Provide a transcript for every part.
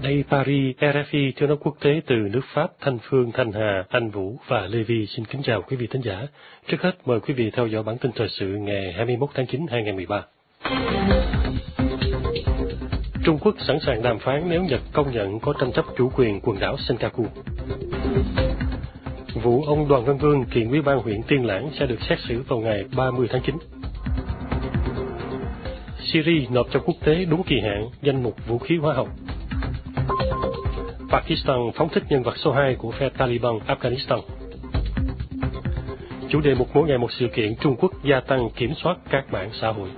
Đây Paris, RFI Tiếng nói quốc tế từ nước Pháp, Thanh Phương, Thanh Hà, Anh Vũ và Lê Vi xin kính chào quý vị thính giả. Trước hết mời quý vị theo dõi bản tin thời sự ngày 21 tháng 9 2013. Trung Quốc sẵn sàng đàm phán nếu Nhật công nhận có tranh chấp chủ quyền quần đảo Senkaku. Vụ ông Đoàn Văn Vương kiện Ủy ban huyện Tiên Lãng sẽ được xét xử vào ngày 30 tháng 9. Syria nộp cho quốc tế đúng kỳ hạn danh mục vũ khí hóa học. Pakistan phóng thích nhân vật số 2 của phe Taliban Afghanistan. Chủ đề mỗi ngày một sự kiện, Trung Quốc gia tăng kiểm soát các mạng xã hội.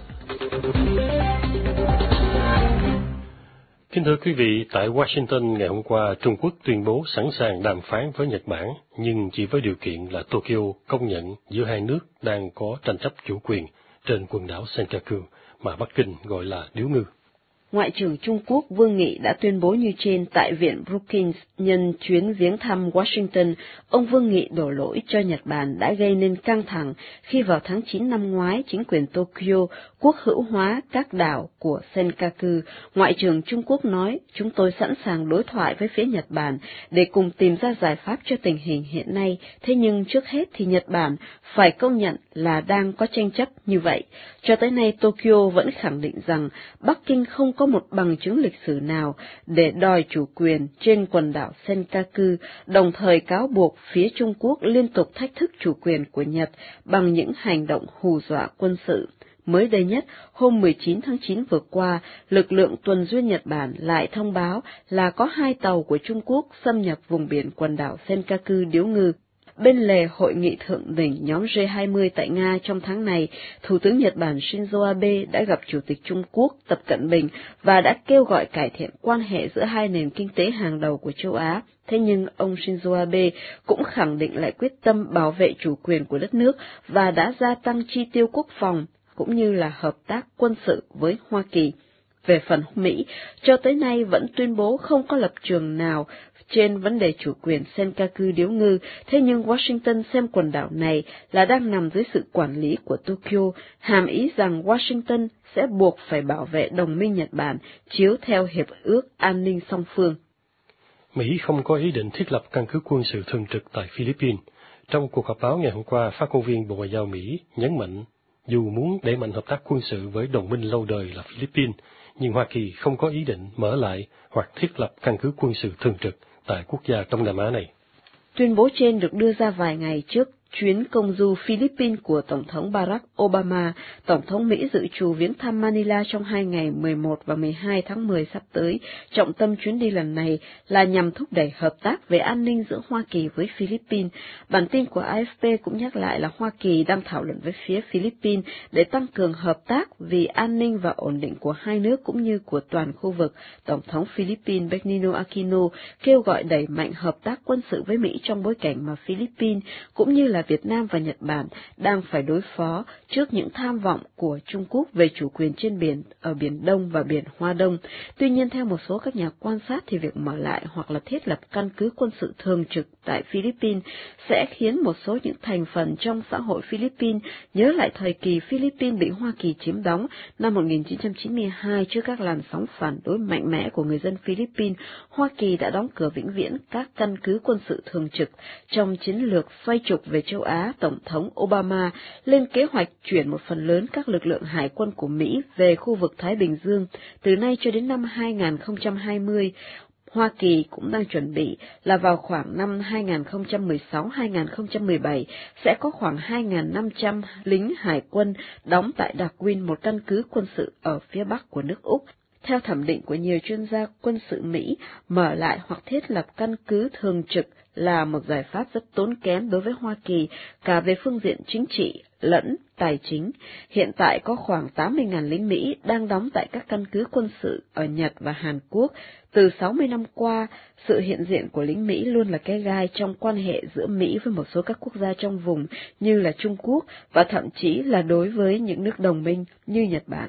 Kính thưa quý vị, tại Washington ngày hôm qua, Trung Quốc tuyên bố sẵn sàng đàm phán với Nhật Bản, nhưng chỉ với điều kiện là Tokyo công nhận giữa hai nước đang có tranh chấp chủ quyền trên quần đảo Senkaku, mà Bắc Kinh gọi là điếu ngư. Ngoại trưởng Trung Quốc Vương Nghị đã tuyên bố như trên tại Viện Brookings nhân chuyến viếng thăm Washington. Ông Vương Nghị đổ lỗi cho Nhật Bản đã gây nên căng thẳng khi vào tháng 9 năm ngoái chính quyền Tokyo quốc hữu hóa các đảo của Senkaku. Ngoại trưởng Trung Quốc nói, chúng tôi sẵn sàng đối thoại với phía Nhật Bản để cùng tìm ra giải pháp cho tình hình hiện nay, thế nhưng trước hết thì Nhật Bản phải công nhận là đang có tranh chấp như vậy. Cho tới nay Tokyo vẫn khẳng định rằng Bắc Kinh không có một bằng chứng lịch sử nào để đòi chủ quyền trên quần đảo Senkaku, đồng thời cáo buộc phía Trung Quốc liên tục thách thức chủ quyền của Nhật bằng những hành động hù dọa quân sự. Mới đây nhất, hôm 19 tháng 9 vừa qua, lực lượng tuần duyên Nhật Bản lại thông báo là có 2 tàu của Trung Quốc xâm nhập vùng biển quần đảo Senkaku điếu ngư. Bên lề hội nghị thượng đỉnh nhóm G20 tại Nga trong tháng này, Thủ tướng Nhật Bản Shinzo Abe đã gặp Chủ tịch Trung Quốc Tập Cận Bình và đã kêu gọi cải thiện quan hệ giữa hai nền kinh tế hàng đầu của châu Á. Thế nhưng ông Shinzo Abe cũng khẳng định lại quyết tâm bảo vệ chủ quyền của đất nước và đã gia tăng chi tiêu quốc phòng cũng như là hợp tác quân sự với Hoa Kỳ. Về phần Mỹ, cho tới nay vẫn tuyên bố không có lập trường nào trên vấn đề chủ quyền Senkaku điếu ngư, thế nhưng Washington xem quần đảo này là đang nằm dưới sự quản lý của Tokyo, hàm ý rằng Washington sẽ buộc phải bảo vệ đồng minh Nhật Bản chiếu theo Hiệp ước An ninh song phương. Mỹ không có ý định thiết lập căn cứ quân sự thường trực tại Philippines. Trong cuộc họp báo ngày hôm qua, phát ngôn viên Bộ Ngoại giao Mỹ nhấn mạnh, dù muốn đẩy mạnh hợp tác quân sự với đồng minh lâu đời là Philippines, nhưng Hoa Kỳ không có ý định mở lại hoặc thiết lập căn cứ quân sự thường trực tại quốc gia Đông Nam Á này. Tuyên bố trên được đưa ra vài ngày trước chuyến công du Philippines của Tổng thống Barack Obama. Tổng thống Mỹ dự trù viếng thăm Manila trong 2 ngày 11 và 12 tháng 10 sắp tới. Trọng tâm chuyến đi lần này là nhằm thúc đẩy hợp tác về an ninh giữa Hoa Kỳ với Philippines. Bản tin của AFP cũng nhắc lại là Hoa Kỳ đang thảo luận với phía Philippines để tăng cường hợp tác vì an ninh và ổn định của hai nước cũng như của toàn khu vực. Tổng thống Philippines Benigno Aquino kêu gọi đẩy mạnh hợp tác quân sự với Mỹ trong bối cảnh mà Philippines cũng như là Việt Nam và Nhật Bản đang phải đối phó trước những tham vọng của Trung Quốc về chủ quyền trên biển ở Biển Đông và Biển Hoa Đông. Tuy nhiên, theo một số các nhà quan sát thì việc mở lại hoặc là thiết lập căn cứ quân sự thường trực tại Philippines sẽ khiến một số những thành phần trong xã hội Philippines nhớ lại thời kỳ Philippines bị Hoa Kỳ chiếm đóng năm 1992 trước các làn sóng phản đối mạnh mẽ của người dân Philippines. Hoa Kỳ đã đóng cửa vĩnh viễn các căn cứ quân sự thường trực. Trong chiến lược xoay trục về châu Á, Tổng thống Obama lên kế hoạch chuyển một phần lớn các lực lượng hải quân của Mỹ về khu vực Thái Bình Dương từ nay cho đến năm 2020. Hoa Kỳ cũng đang chuẩn bị là vào khoảng năm 2016-2017 sẽ có khoảng 2.500 lính hải quân đóng tại Darwin, một căn cứ quân sự ở phía bắc của nước Úc. Theo thẩm định của nhiều chuyên gia quân sự Mỹ, mở lại hoặc thiết lập căn cứ thường trực là một giải pháp rất tốn kém đối với Hoa Kỳ, cả về phương diện chính trị lẫn tài chính. Hiện tại có khoảng 80.000 lính Mỹ đang đóng tại các căn cứ quân sự ở Nhật và Hàn Quốc. Từ 60 năm qua, sự hiện diện của lính Mỹ luôn là cái gai trong quan hệ giữa Mỹ với một số các quốc gia trong vùng như là Trung Quốc và thậm chí là đối với những nước đồng minh như Nhật Bản.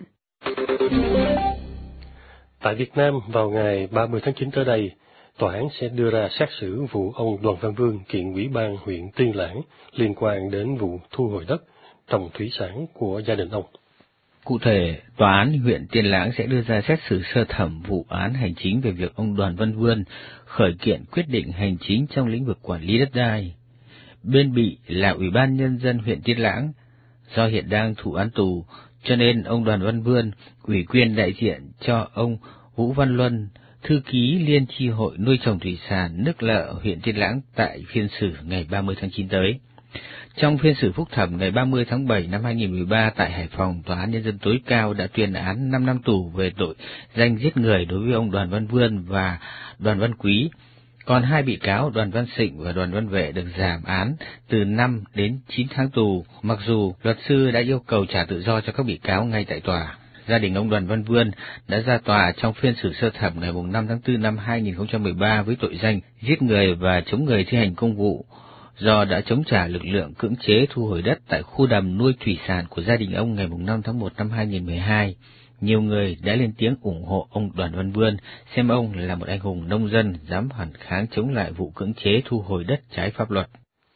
Tại Việt Nam, vào ngày 30 tháng 9 tới đây, tòa án sẽ đưa ra xét xử vụ ông Đoàn Văn Vương kiện Ủy ban huyện Tiên Lãng liên quan đến vụ thu hồi đất trồng thủy sản của gia đình ông. Cụ thể, Tòa án huyện Tiên Lãng sẽ đưa ra xét xử sơ thẩm vụ án hành chính về việc ông Đoàn Văn Vươn khởi kiện quyết định hành chính trong lĩnh vực quản lý đất đai. Bên bị là Ủy ban Nhân dân huyện Tiên Lãng, do hiện đang thụ án tù, cho nên ông Đoàn Văn Vươn ủy quyền đại diện cho ông Vũ Văn Luân, thư ký Liên chi hội nuôi trồng thủy sản Nước Lợ huyện Tiên Lãng tại phiên xử ngày 30 tháng 9 tới. Trong phiên xử phúc thẩm ngày 30 tháng 7 năm 2013 tại Hải Phòng, Tòa án Nhân dân tối cao đã tuyên án 5 năm tù về tội danh giết người đối với ông Đoàn Văn Vươn và Đoàn Văn Quý. Còn hai bị cáo Đoàn Văn Sịnh và Đoàn Văn Vệ được giảm án từ 5 đến 9 tháng tù, mặc dù luật sư đã yêu cầu trả tự do cho các bị cáo ngay tại tòa. Gia đình ông Đoàn Văn Vươn đã ra tòa trong phiên xử sơ thẩm ngày 5 tháng 4 năm 2013 với tội danh giết người và chống người thi hành công vụ, do đã chống trả lực lượng cưỡng chế thu hồi đất tại khu đầm nuôi thủy sản của gia đình ông ngày 5 tháng 1 năm 2012. Nhiều người đã lên tiếng ủng hộ ông Đoàn Văn Vươn, xem ông là một anh hùng nông dân dám phản kháng chống lại vụ cưỡng chế thu hồi đất trái pháp luật.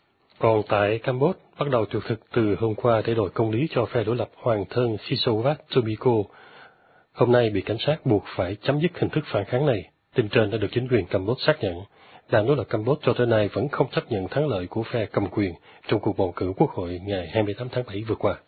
Còn tại Campuchia, bắt đầu tuyệt thực từ hôm qua để đòi công lý cho phe đối lập hoàng thân Sisowath Tomiko, hôm nay bị cảnh sát buộc phải chấm dứt hình thức phản kháng này. Tin trên đã được chính quyền Campuchia xác nhận. Đảng đối lập Campuchia cho tới nay vẫn không chấp nhận thắng lợi của phe cầm quyền trong cuộc bầu cử quốc hội ngày 28 tháng 7 vừa qua.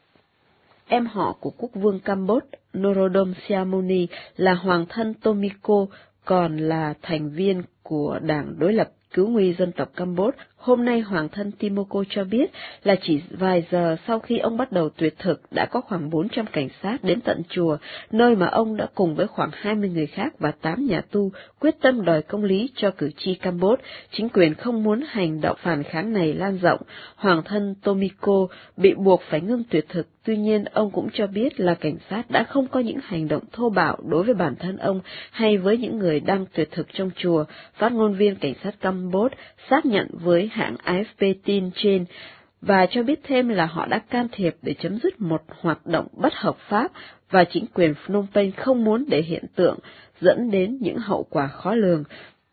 Em họ của quốc vương Campuchia Norodom Sihamoni là hoàng thân Tomiko, còn là thành viên của đảng đối lập Cứu nguy dân tộc Campuchia. Hôm nay hoàng thân Tomiko cho biết là chỉ vài giờ sau khi ông bắt đầu tuyệt thực đã có khoảng 400 cảnh sát đến tận chùa, nơi mà ông đã cùng với khoảng 20 người khác và 8 nhà tu quyết tâm đòi công lý cho cử tri Campuchia. Chính quyền không muốn hành động phản kháng này lan rộng. Hoàng thân Tomiko bị buộc phải ngưng tuyệt thực, tuy nhiên ông cũng cho biết là cảnh sát đã không có những hành động thô bạo đối với bản thân ông hay với những người đang tuyệt thực trong chùa. Phát ngôn viên cảnh sát Campuchia xác nhận với hãng AFP tin trên và cho biết thêm là họ đã can thiệp để chấm dứt một hoạt động bất hợp pháp và chính quyền Phnom Penh không muốn để hiện tượng dẫn đến những hậu quả khó lường.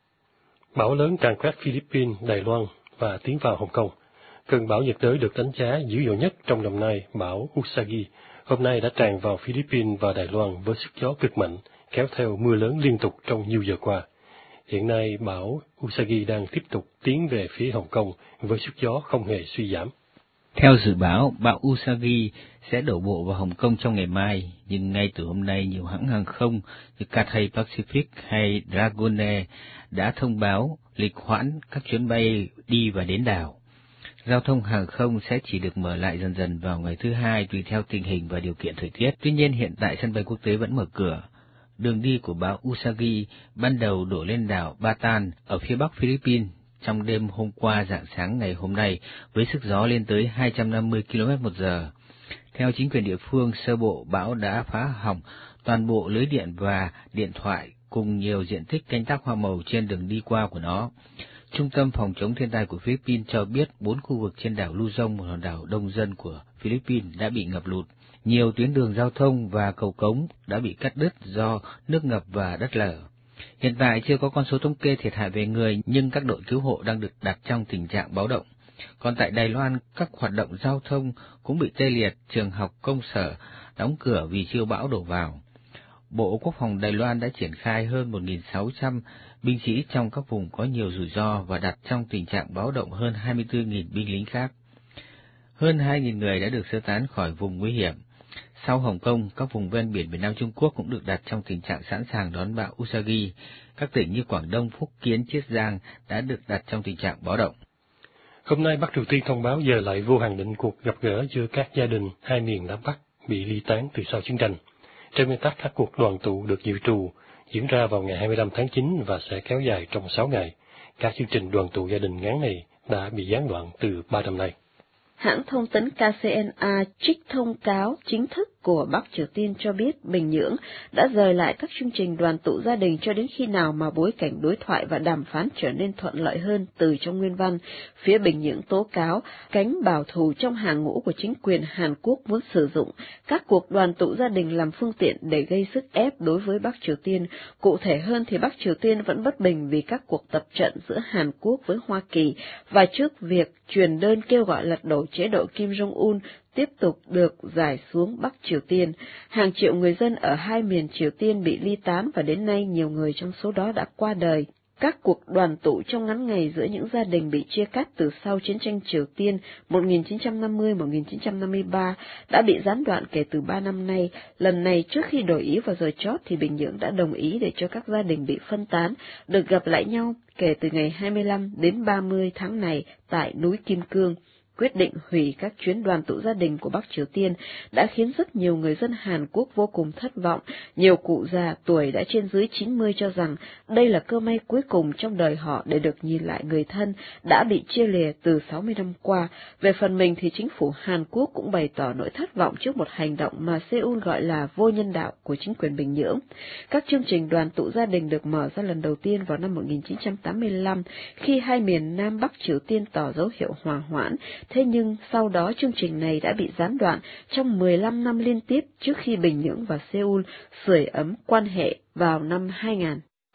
Bão lớn càn quét Philippines, Đài Loan và tiến vào Hồng Kông. Cơn bão nhiệt đới được đánh giá dữ dội nhất trong năm nay, bão Usagi, hôm nay đã tràn vào Philippines và Đài Loan với sức gió cực mạnh, kéo theo mưa lớn liên tục trong nhiều giờ qua. Hiện nay, bão Usagi đang tiếp tục tiến về phía Hồng Kông với sức gió không hề suy giảm. Theo dự báo, bão Usagi sẽ đổ bộ vào Hồng Kông trong ngày mai, nhưng ngay từ hôm nay nhiều hãng hàng không như Cathay Pacific hay Dragonair đã thông báo lịch hoãn các chuyến bay đi và đến đảo. Giao thông hàng không sẽ chỉ được mở lại dần dần vào ngày thứ Hai tùy theo tình hình và điều kiện thời tiết. Tuy nhiên hiện tại sân bay quốc tế vẫn mở cửa. Đường đi của bão Usagi ban đầu đổ lên đảo Bataan ở phía bắc Philippines trong đêm hôm qua rạng sáng ngày hôm nay với sức gió lên tới 250 km/h. Theo chính quyền địa phương, sơ bộ bão đã phá hỏng toàn bộ lưới điện và điện thoại cùng nhiều diện tích canh tác hoa màu trên đường đi qua của nó. Trung tâm Phòng chống thiên tai của Philippines cho biết 4 khu vực trên đảo Luzon, một hòn đảo đông dân của Philippines, đã bị ngập lụt. Nhiều tuyến đường giao thông và cầu cống đã bị cắt đứt do nước ngập và đất lở. Hiện tại chưa có con số thống kê thiệt hại về người, nhưng các đội cứu hộ đang được đặt trong tình trạng báo động. Còn tại Đài Loan, các hoạt động giao thông cũng bị tê liệt, trường học, công sở đóng cửa vì siêu bão đổ vào. Bộ Quốc phòng Đài Loan đã triển khai hơn 1.600 binh sĩ trong các vùng có nhiều rủi ro và đặt trong tình trạng báo động hơn 24.000 binh lính khác. Hơn 2.000 người đã được sơ tán khỏi vùng nguy hiểm. Sau Hồng Kông, các vùng ven biển miền Nam Trung Quốc cũng được đặt trong tình trạng sẵn sàng đón bão Usagi. Các tỉnh như Quảng Đông, Phúc Kiến, Chiết Giang đã được đặt trong tình trạng báo động. Hôm nay, Bắc Triều Tiên thông báo dời lại vô hạn định cuộc gặp gỡ giữa các gia đình hai miền Nam Bắc bị ly tán từ sau chiến tranh. Trên nguyên tắc, các cuộc đoàn tụ được dự trù diễn ra vào ngày 25 tháng 9 và sẽ kéo dài trong 6 ngày. Các chương trình đoàn tụ gia đình ngắn này đã bị gián đoạn từ 3 năm nay. Hãng thông tấn KCNA trích thông cáo chính thức của Bắc Triều Tiên cho biết Bình Nhưỡng đã dời lại các chương trình đoàn tụ gia đình cho đến khi nào mà bối cảnh đối thoại và đàm phán trở nên thuận lợi hơn. Từ trong nguyên văn, phía Bình Nhưỡng tố cáo cánh bảo thủ trong hàng ngũ của chính quyền Hàn Quốc muốn sử dụng các cuộc đoàn tụ gia đình làm phương tiện để gây sức ép đối với Bắc Triều Tiên. Cụ thể hơn thì Bắc Triều Tiên vẫn bất bình vì các cuộc tập trận giữa Hàn Quốc với Hoa Kỳ và trước việc truyền đơn kêu gọi lật đổ chế độ Kim Jong-un, tiếp tục được giải xuống Bắc Triều Tiên. Hàng triệu người dân ở hai miền Triều Tiên bị ly tán và đến nay nhiều người trong số đó đã qua đời. Các cuộc đoàn tụ trong ngắn ngày giữa những gia đình bị chia cắt từ sau chiến tranh Triều Tiên 1950-1953 đã bị gián đoạn kể từ 3 năm nay. Lần này, trước khi đổi ý vào giờ chót thì Bình Nhưỡng đã đồng ý để cho các gia đình bị phân tán được gặp lại nhau kể từ ngày 25 đến 30 tháng này tại núi Kim Cương. Quyết định hủy các chuyến đoàn tụ gia đình của Bắc Triều Tiên đã khiến rất nhiều người dân Hàn Quốc vô cùng thất vọng. Nhiều cụ già tuổi đã trên dưới 90 cho rằng đây là cơ may cuối cùng trong đời họ để được nhìn lại người thân đã bị chia lìa từ 60 năm qua. Về phần mình thì chính phủ Hàn Quốc cũng bày tỏ nỗi thất vọng trước một hành động mà Seoul gọi là vô nhân đạo của chính quyền Bình Nhưỡng. Các chương trình đoàn tụ gia đình được mở ra lần đầu tiên vào năm 1985 khi hai miền Nam Bắc Triều Tiên tỏ dấu hiệu hòa hoãn. Thế nhưng sau đó chương trình này đã bị gián đoạn trong 15 năm liên tiếp trước khi Bình Nhưỡng và Seoul sưởi ấm quan hệ vào năm 2000.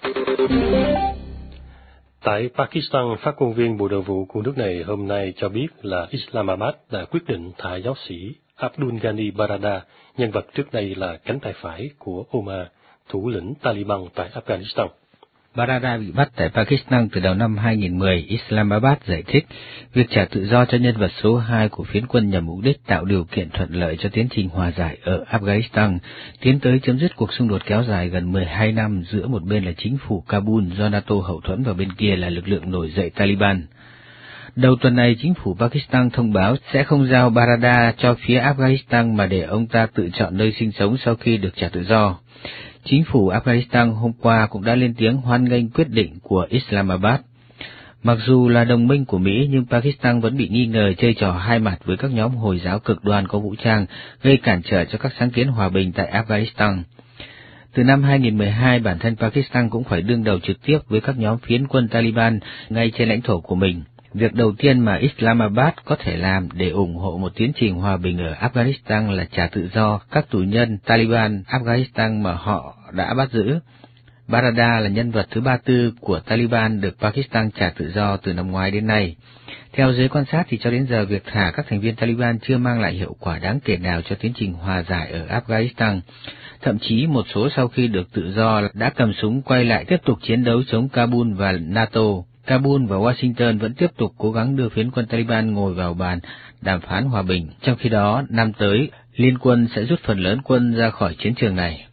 Tại Pakistan, phát ngôn viên Bộ Nội vụ của nước này hôm nay cho biết là Islamabad đã quyết định thả giáo sĩ Abdul Ghani Baradar, nhân vật trước đây là cánh tay phải của Omar, thủ lĩnh Taliban tại Afghanistan. Baradar bị bắt tại Pakistan từ đầu năm 2010, Islamabad giải thích việc trả tự do cho nhân vật số 2 của phiến quân nhằm mục đích tạo điều kiện thuận lợi cho tiến trình hòa giải ở Afghanistan, tiến tới chấm dứt cuộc xung đột kéo dài gần 12 năm giữa một bên là chính phủ Kabul do NATO hậu thuẫn và bên kia là lực lượng nổi dậy Taliban. Đầu tuần này, chính phủ Pakistan thông báo sẽ không giao Baradar cho phía Afghanistan mà để ông ta tự chọn nơi sinh sống sau khi được trả tự do. Chính phủ Afghanistan hôm qua cũng đã lên tiếng hoan nghênh quyết định của Islamabad. Mặc dù là đồng minh của Mỹ, nhưng Pakistan vẫn bị nghi ngờ chơi trò hai mặt với các nhóm Hồi giáo cực đoan có vũ trang, gây cản trở cho các sáng kiến hòa bình tại Afghanistan. Từ năm 2012, bản thân Pakistan cũng phải đương đầu trực tiếp với các nhóm phiến quân Taliban ngay trên lãnh thổ của mình. Việc đầu tiên mà Islamabad có thể làm để ủng hộ một tiến trình hòa bình ở Afghanistan là trả tự do các tù nhân Taliban Afghanistan mà họ đã bắt giữ. Baradar là nhân vật thứ 34 của Taliban được Pakistan trả tự do từ năm ngoái đến nay. Theo giới quan sát thì cho đến giờ việc thả các thành viên Taliban chưa mang lại hiệu quả đáng kể nào cho tiến trình hòa giải ở Afghanistan. Thậm chí một số sau khi được tự do đã cầm súng quay lại tiếp tục chiến đấu chống Kabul và NATO. Kabul và Washington vẫn tiếp tục cố gắng đưa phiến quân Taliban ngồi vào bàn đàm phán hòa bình. Trong khi đó, năm tới, Liên quân sẽ rút phần lớn quân ra khỏi chiến trường này.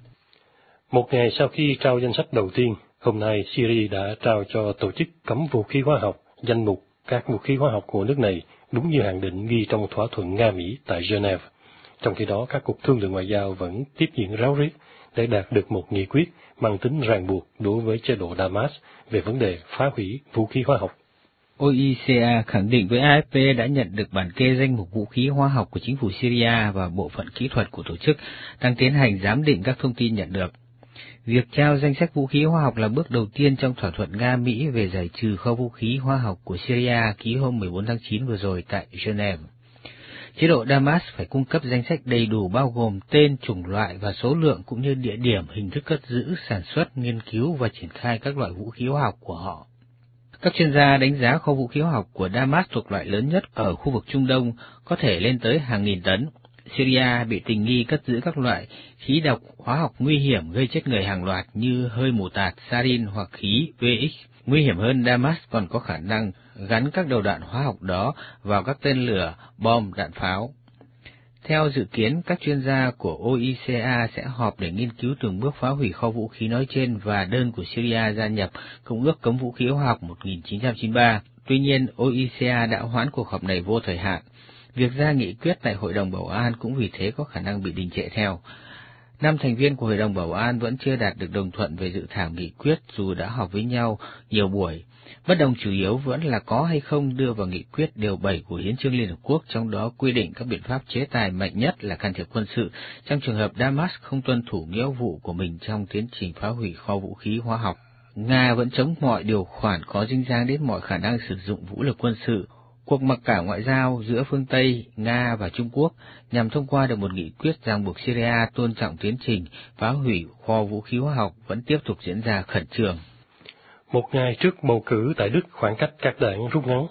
Một ngày sau khi trao danh sách đầu tiên, hôm nay Syria đã trao cho tổ chức cấm vũ khí hóa học danh mục các vũ khí hóa học của nước này, đúng như hạn định ghi trong thỏa thuận Nga-Mỹ tại Geneva. Trong khi đó, các cuộc thương lượng ngoại giao vẫn tiếp diễn ráo riết để đạt được một nghị quyết mang tính ràng buộc đối với chế độ Damas về vấn đề phá hủy vũ khí hóa học. OICA khẳng định với AFP đã nhận được bản kê danh mục vũ khí hóa học của chính phủ Syria và bộ phận kỹ thuật của tổ chức đang tiến hành giám định các thông tin nhận được. Việc trao danh sách vũ khí hóa học là bước đầu tiên trong thỏa thuận Nga-Mỹ về giải trừ kho vũ khí hóa học của Syria ký hôm 14 tháng 9 vừa rồi tại Geneva. Chế độ Damas phải cung cấp danh sách đầy đủ bao gồm tên, chủng loại và số lượng cũng như địa điểm, hình thức cất giữ, sản xuất, nghiên cứu và triển khai các loại vũ khí hóa học của họ. Các chuyên gia đánh giá kho vũ khí hóa học của Damas thuộc loại lớn nhất ở khu vực Trung Đông có thể lên tới hàng nghìn tấn. Syria bị tình nghi cất giữ các loại khí độc hóa học nguy hiểm gây chết người hàng loạt như hơi mù tạt, sarin hoặc khí VX. Nguy hiểm hơn, Damas còn có khả năng gắn các đầu đạn hóa học đó vào các tên lửa, bom, đạn pháo. Theo dự kiến, các chuyên gia của OICA sẽ họp để nghiên cứu từng bước phá hủy kho vũ khí nói trên và đơn của Syria gia nhập Công ước cấm vũ khí hóa học 1993. Tuy nhiên, OICA đã hoãn cuộc họp này vô thời hạn. Việc ra nghị quyết tại Hội đồng Bảo an cũng vì thế có khả năng bị đình trệ theo. 5 thành viên của Hội đồng Bảo an vẫn chưa đạt được đồng thuận về dự thảo nghị quyết dù đã họp với nhau nhiều buổi. Bất đồng chủ yếu vẫn là có hay không đưa vào nghị quyết điều 7 của Hiến chương Liên Hợp Quốc, trong đó quy định các biện pháp chế tài mạnh nhất là can thiệp quân sự trong trường hợp Damas không tuân thủ nghĩa vụ của mình trong tiến trình phá hủy kho vũ khí hóa học. Nga vẫn chống mọi điều khoản có dính dáng đến mọi khả năng sử dụng vũ lực quân sự. Cuộc mặc cả ngoại giao giữa phương Tây, Nga và Trung Quốc nhằm thông qua được một nghị quyết ràng buộc Syria tôn trọng tiến trình phá hủy kho vũ khí hóa học vẫn tiếp tục diễn ra khẩn trương. Một ngày trước bầu cử tại Đức, khoảng cách các đảng rút ngắn.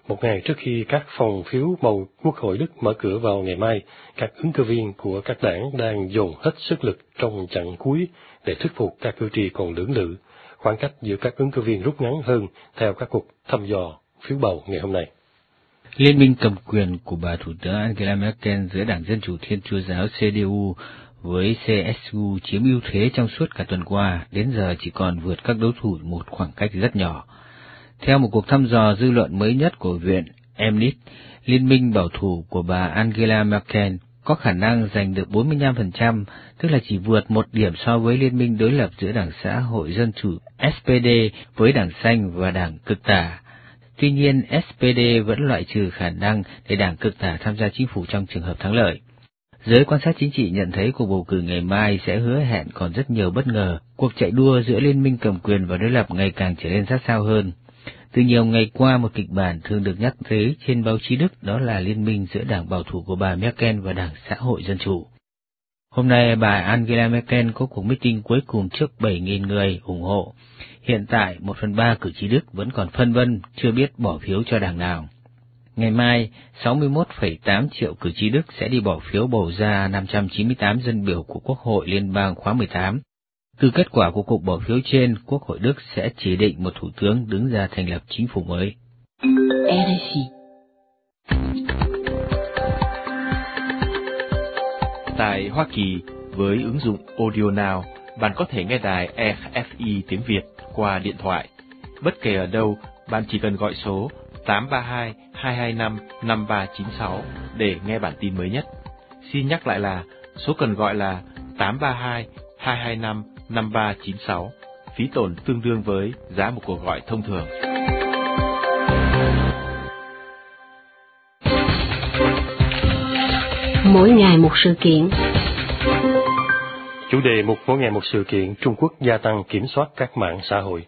Một ngày trước khi các phòng phiếu bầu Quốc hội Đức mở cửa vào ngày mai, các ứng cử viên của các đảng đang dồn hết sức lực trong chặng cuối để thuyết phục các cử tri còn lưỡng lự. Khoảng cách giữa các ứng cử viên rút ngắn hơn theo các cuộc thăm dò phiếu bầu ngày hôm nay. Liên minh cầm quyền của bà Thủ tướng Angela Merkel giữa Đảng Dân Chủ Thiên Chúa Giáo CDU với CSU chiếm ưu thế trong suốt cả tuần qua, đến giờ chỉ còn vượt các đối thủ một khoảng cách rất nhỏ. Theo một cuộc thăm dò dư luận mới nhất của Viện Emnit, Liên minh bảo thủ của bà Angela Merkel có khả năng giành được 45%, tức là chỉ vượt 1 điểm so với liên minh đối lập giữa Đảng Xã hội Dân Chủ SPD với Đảng Xanh và Đảng Cực Tả. Tuy nhiên, SPD vẫn loại trừ khả năng để Đảng Cực Tả tham gia chính phủ trong trường hợp thắng lợi. Giới quan sát chính trị nhận thấy cuộc bầu cử ngày mai sẽ hứa hẹn còn rất nhiều bất ngờ. Cuộc chạy đua giữa liên minh cầm quyền và đối lập ngày càng trở nên sát sao hơn. Từ nhiều ngày qua, một kịch bản thường được nhắc tới trên báo chí Đức đó là liên minh giữa đảng bảo thủ của bà Merkel và Đảng Xã hội Dân Chủ. Hôm nay, bà Angela Merkel có cuộc meeting cuối cùng trước 7.000 người ủng hộ. Hiện tại, 1/3 cử tri Đức vẫn còn phân vân, chưa biết bỏ phiếu cho đảng nào. Ngày mai, 61,8 triệu cử tri Đức sẽ đi bỏ phiếu bầu ra 598 dân biểu của Quốc hội Liên bang khóa 18. Từ kết quả của cuộc bỏ phiếu trên, Quốc hội Đức sẽ chỉ định một thủ tướng đứng ra thành lập chính phủ mới. RFI. Tại Hoa Kỳ, với ứng dụng Audio Now, bạn có thể nghe đài RFI tiếng Việt qua điện thoại. Bất kể ở đâu, bạn chỉ cần gọi số 832 225 5396 để nghe bản tin mới nhất. Xin nhắc lại là số cần gọi là 832 225 5396, phí tổn tương đương với giá một cuộc gọi thông thường. Mỗi ngày một sự kiện. Chủ đề mục mỗi ngày một sự kiện: Trung Quốc gia tăng kiểm soát các mạng xã hội.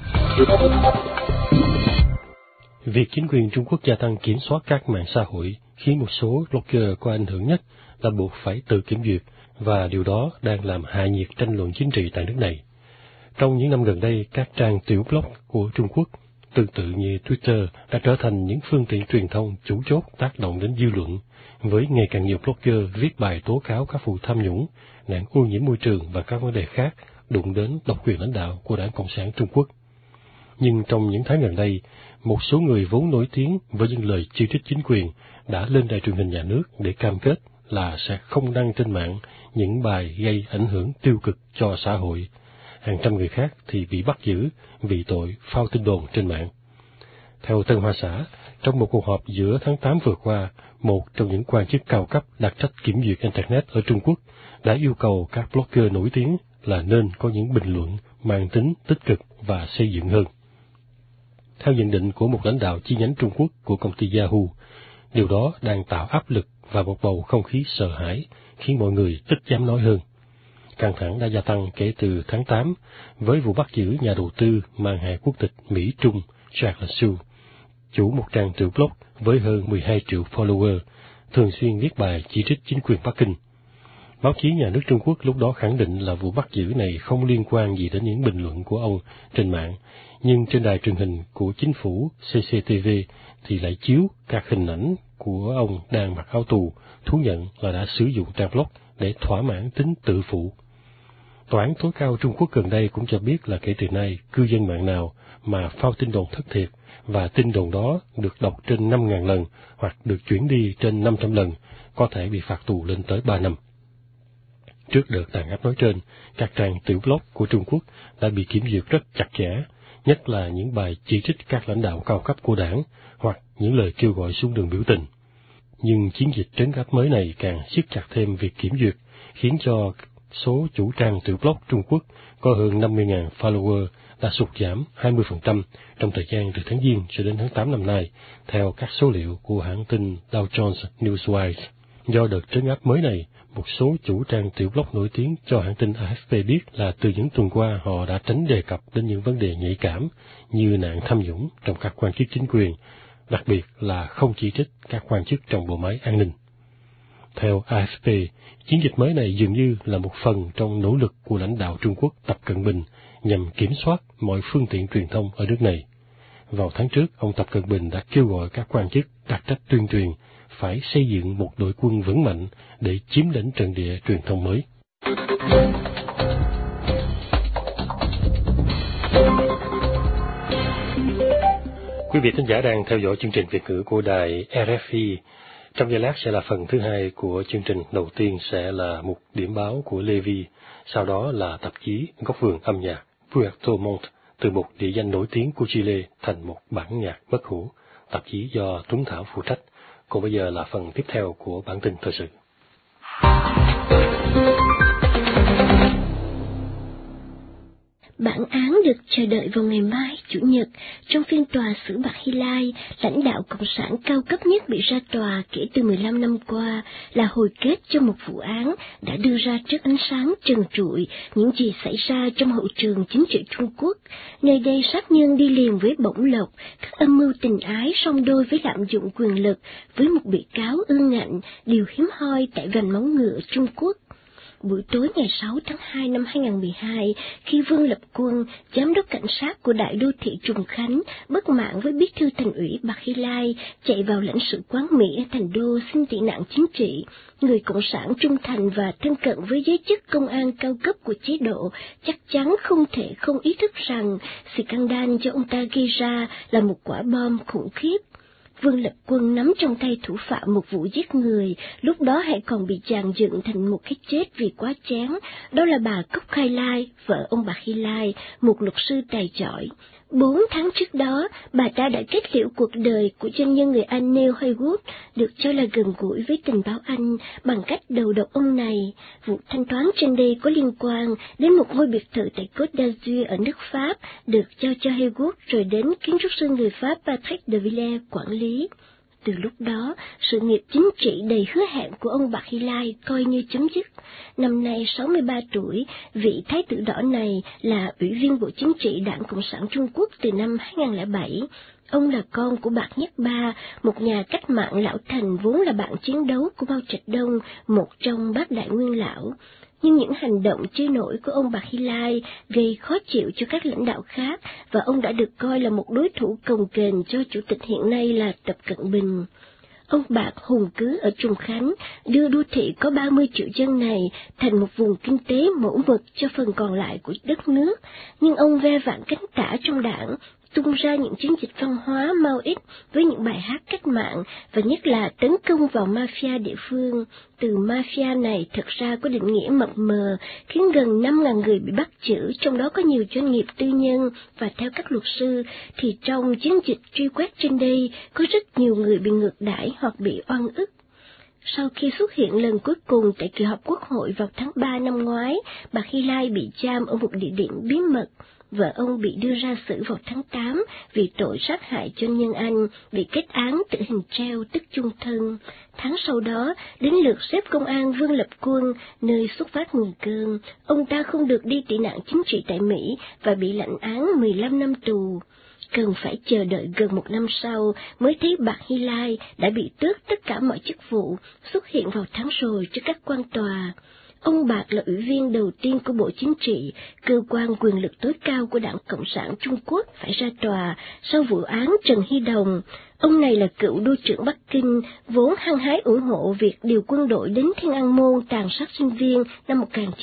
Việc chính quyền Trung Quốc gia tăng kiểm soát các mạng xã hội khiến một số blogger có ảnh hưởng nhất là buộc phải tự kiểm duyệt, và điều đó đang làm hạ nhiệt tranh luận chính trị tại nước này. Trong những năm gần đây, các trang tiểu blog của Trung Quốc, tương tự như Twitter, đã trở thành những phương tiện truyền thông chủ chốt tác động đến dư luận, với ngày càng nhiều blogger viết bài tố cáo các vụ tham nhũng, nạn ô nhiễm môi trường và các vấn đề khác đụng đến độc quyền lãnh đạo của Đảng Cộng sản Trung Quốc. Nhưng trong những tháng gần đây, một số người vốn nổi tiếng với những lời chỉ trích chính quyền đã lên đài truyền hình nhà nước để cam kết là sẽ không đăng trên mạng những bài gây ảnh hưởng tiêu cực cho xã hội. Hàng trăm người khác thì bị bắt giữ vì tội phao tin đồn trên mạng. Theo Tân Hoa Xã, trong một cuộc họp giữa tháng 8 vừa qua, một trong những quan chức cao cấp đặc trách kiểm duyệt Internet ở Trung Quốc đã yêu cầu các blogger nổi tiếng là nên có những bình luận mang tính tích cực và xây dựng hơn. Theo nhận định của một lãnh đạo chi nhánh Trung Quốc của công ty Yahoo, điều đó đang tạo áp lực và một bầu không khí sợ hãi, khiến mọi người ít dám nói hơn. Căng thẳng đã gia tăng kể từ tháng 8, với vụ bắt giữ nhà đầu tư mang hai quốc tịch Mỹ-Trung Charles Su, chủ một trang tiểu blog với hơn 12 triệu follower, thường xuyên viết bài chỉ trích chính quyền Bắc Kinh. Báo chí nhà nước Trung Quốc lúc đó khẳng định là vụ bắt giữ này không liên quan gì đến những bình luận của ông trên mạng, nhưng trên đài truyền hình của chính phủ CCTV thì lại chiếu các hình ảnh của ông đang mặc áo tù, thú nhận là đã sử dụng trang blog để thỏa mãn tính tự phụ. Tòa án tối cao Trung Quốc gần đây cũng cho biết là kể từ nay, cư dân mạng nào mà phao tin đồn thất thiệt và tin đồn đó được đọc trên 5.000 lần hoặc được chuyển đi trên 500 lần có thể bị phạt tù lên tới 3 năm. Trước đợt đàn áp nói trên, các trang tiểu blog của Trung Quốc đã bị kiểm duyệt rất chặt chẽ, nhất là những bài chỉ trích các lãnh đạo cao cấp của đảng hoặc những lời kêu gọi xuống đường biểu tình. Nhưng chiến dịch trấn áp mới này càng siết chặt thêm việc kiểm duyệt, khiến cho số chủ trang tiểu blog Trung Quốc có hơn 50.000 follower đã sụt giảm 20% trong thời gian từ tháng Giêng cho đến tháng 8 năm nay, theo các số liệu của hãng tin Dow Jones Newswire. Do đợt trấn áp mới này, một số chủ trang tiểu blog nổi tiếng cho hãng tin AFP biết là từ những tuần qua họ đã tránh đề cập đến những vấn đề nhạy cảm như nạn tham nhũng trong các quan chức chính quyền, đặc biệt là không chỉ trích các quan chức trong bộ máy an ninh. Theo AFP, chiến dịch mới này dường như là một phần trong nỗ lực của lãnh đạo Trung Quốc Tập Cận Bình nhằm kiểm soát mọi phương tiện truyền thông ở nước này. Vào tháng trước, ông Tập Cận Bình đã kêu gọi các quan chức đặc trách tuyên truyền phải xây dựng một đội quân vững mạnh để chiếm lĩnh trận địa truyền thông mới. Quý vị thính giả đang theo dõi chương trình Việt ngữ của đài RFI. Trong giây lát sẽ là phần thứ hai của chương trình. Đầu tiên sẽ là mục điểm báo của Levi, sau đó là tạp chí Góc vườn âm nhạc Puerto Montt, từ một địa danh nổi tiếng của Chile thành một bản nhạc bất hủ, tạp chí do Tuấn Thảo phụ trách. Còn bây giờ là phần tiếp theo của bản tin thời sự. Bản án được chờ đợi vào ngày mai, Chủ nhật, trong phiên tòa xử bạc Hy Lai, lãnh đạo Cộng sản cao cấp nhất bị ra tòa kể từ 15 năm qua, là hồi kết cho một vụ án đã đưa ra trước ánh sáng trần trụi những gì xảy ra trong hậu trường chính trị Trung Quốc. Nơi đây sát nhân đi liền với bổng lộc, các âm mưu tình ái song đôi với lạm dụng quyền lực, với một bị cáo ương ngạnh, điều hiếm hoi tại vành móng ngựa Trung Quốc. Buổi tối ngày 6 tháng 2 năm 2012, khi Vương Lập Quân, giám đốc cảnh sát của đại đô thị Trùng Khánh, bất mãn với bí thư thành ủy Bạc Hy Lai, chạy vào lãnh sự quán Mỹ ở thành đô xin tị nạn chính trị, người cộng sản trung thành và thân cận với giới chức công an cao cấp của chế độ chắc chắn không thể không ý thức rằng scandal do ông ta gây ra là một quả bom khủng khiếp. Vương Lập Quân nắm trong tay thủ phạm một vụ giết người, lúc đó hãy còn bị dàn dựng thành một cái chết vì quá chén. Đó là bà Cốc Khai Lai, vợ ông Bạc Hy Lai, một luật sư tài giỏi. 4 tháng trước đó, bà ta đã kết liễu cuộc đời của doanh nhân người Anh Neil Haywood, được cho là gần gũi với tình báo Anh, bằng cách đầu độc ông này. Vụ thanh toán trên đây có liên quan đến một ngôi biệt thự tại Côte d'Azur ở nước Pháp, được giao cho Haywood rồi đến kiến trúc sư người Pháp Patrick de Villers quản lý. Từ lúc đó, sự nghiệp chính trị đầy hứa hẹn của ông Bạc Hy Lai coi như chấm dứt. Năm nay 63 tuổi, vị thái tử đỏ này là ủy viên Bộ Chính trị Đảng Cộng sản Trung Quốc từ năm 2007. Ông là con của Bạc Nhất Ba, một nhà cách mạng lão thành vốn là bạn chiến đấu của Mao Trạch Đông, một trong bát đại nguyên lão. Nhưng những hành động chơi nổi của ông Bạc Hy Lai gây khó chịu cho các lãnh đạo khác, và ông đã được coi là một đối thủ cồng kềnh cho chủ tịch hiện nay là Tập Cận Bình. Ông Bạc hùng cứ ở Trùng Khánh, đưa đô thị có 30 triệu dân này thành một vùng kinh tế mẫu mực cho phần còn lại của đất nước, nhưng ông ve vãn cánh tả trong đảng, tung ra những chiến dịch văn hóa mau ích với những bài hát cách mạng, và nhất là tấn công vào mafia địa phương. Từ mafia này thật ra có định nghĩa mập mờ, khiến gần 5.000 người bị bắt giữ, trong đó có nhiều doanh nghiệp tư nhân, và theo các luật sư, thì trong chiến dịch truy quét trên đây, có rất nhiều người bị ngược đãi hoặc bị oan ức. Sau khi xuất hiện lần cuối cùng tại kỳ họp Quốc hội vào tháng 3 năm ngoái, Bạc Hy Lai bị giam ở một địa điểm bí mật. Vợ ông bị đưa ra xử vào tháng 8 vì tội sát hại doanh nhân Anh, bị kết án tử hình treo tức chung thân. Tháng sau đó, đến lượt xếp công an Vương Lập Quân, nơi xuất phát nguồn cơn. Ông ta không được đi tị nạn chính trị tại Mỹ và bị lãnh án 15 năm tù. Cần phải chờ đợi gần 1 năm sau mới thấy Bạc Hy Lai đã bị tước tất cả mọi chức vụ, xuất hiện vào tháng rồi trước các quan tòa. Ông Bạc là ủy viên đầu tiên của Bộ Chính trị, cơ quan quyền lực tối cao của Đảng Cộng sản Trung Quốc, phải ra tòa sau vụ án Trần Hy Đồng. Ông này là cựu đô trưởng Bắc Kinh, vốn hăng hái ủng hộ việc điều quân đội đến Thiên An Môn tàn sát sinh viên năm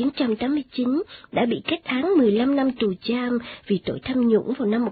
1989, đã bị kết án 15 năm tù giam vì tội tham nhũng vào năm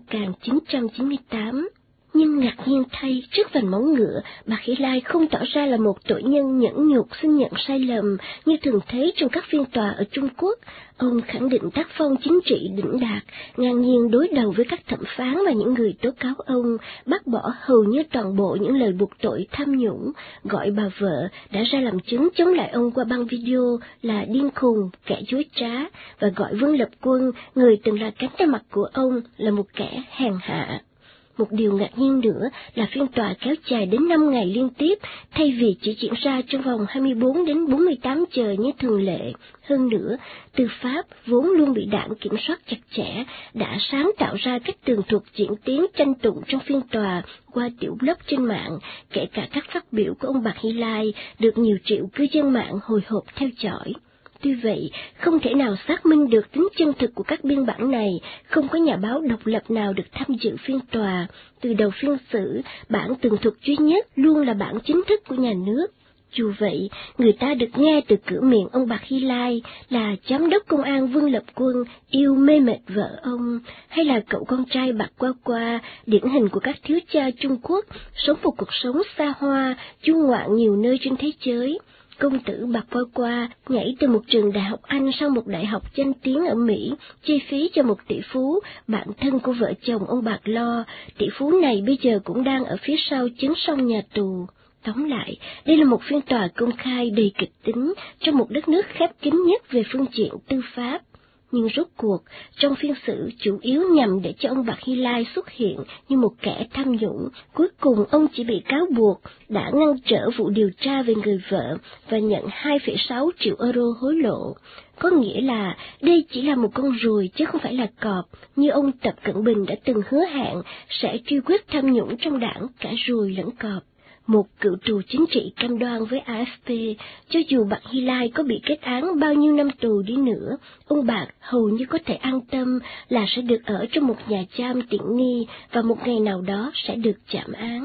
1998. Nhưng ngạc nhiên thay, trước vành móng ngựa, Bạc Hy Lai không tỏ ra là một tội nhân nhẫn nhục xin nhận sai lầm như thường thấy trong các phiên tòa ở Trung Quốc. Ông khẳng định tác phong chính trị đỉnh đạt, ngang nhiên đối đầu với các thẩm phán và những người tố cáo ông, bác bỏ hầu như toàn bộ những lời buộc tội tham nhũng, gọi bà vợ đã ra làm chứng chống lại ông qua băng video là điên khùng, kẻ dối trá, và gọi Vương Lập Quân, người từng là cánh tay mặt của ông, là một kẻ hèn hạ. Một điều ngạc nhiên nữa là phiên tòa kéo dài đến 5 ngày liên tiếp, thay vì chỉ diễn ra trong vòng 24 đến 48 giờ như thường lệ. Hơn nữa, tư pháp vốn luôn bị đảng kiểm soát chặt chẽ, đã sáng tạo ra các tường thuật diễn tiến tranh tụng trong phiên tòa qua tiểu blog trên mạng, kể cả các phát biểu của ông Bạc Hy Lai được nhiều triệu cư dân mạng hồi hộp theo dõi. Tuy vậy, không thể nào xác minh được tính chân thực của các biên bản này, không có nhà báo độc lập nào được tham dự phiên tòa. Từ đầu phiên xử, bản tường thuật duy nhất luôn là bản chính thức của nhà nước. Dù vậy, người ta được nghe từ cửa miệng ông Bạc Hy Lai là giám đốc công an Vương Lập Quân yêu mê mệt vợ ông, hay là cậu con trai Bạc Qua Qua, điển hình của các thiếu cha Trung Quốc, sống một cuộc sống xa hoa, du ngoạn nhiều nơi trên thế giới. Công tử Bạc Qua Qua nhảy từ một trường đại học Anh sang một đại học danh tiếng ở Mỹ, chi phí cho một tỷ phú, bạn thân của vợ chồng ông Bạc lo. Tỷ phú này bây giờ cũng đang ở phía sau chấn song nhà tù. Tóm lại, đây là một phiên tòa công khai đầy kịch tính trong một đất nước khép kín nhất về phương diện tư pháp. Nhưng rốt cuộc, trong phiên xử chủ yếu nhằm để cho ông Bạc Hy Lai xuất hiện như một kẻ tham nhũng, cuối cùng ông chỉ bị cáo buộc đã ngăn trở vụ điều tra về người vợ và nhận 2,6 triệu euro hối lộ. Có nghĩa là đây chỉ là một con ruồi chứ không phải là cọp, như ông Tập Cận Bình đã từng hứa hẹn sẽ truy quyết tham nhũng trong đảng cả ruồi lẫn cọp. Một cựu tù chính trị cam đoan với AFP, cho dù Bạc Hy Lai có bị kết án bao nhiêu năm tù đi nữa, ông Bạc hầu như có thể an tâm là sẽ được ở trong một nhà giam tiện nghi và một ngày nào đó sẽ được chạm án.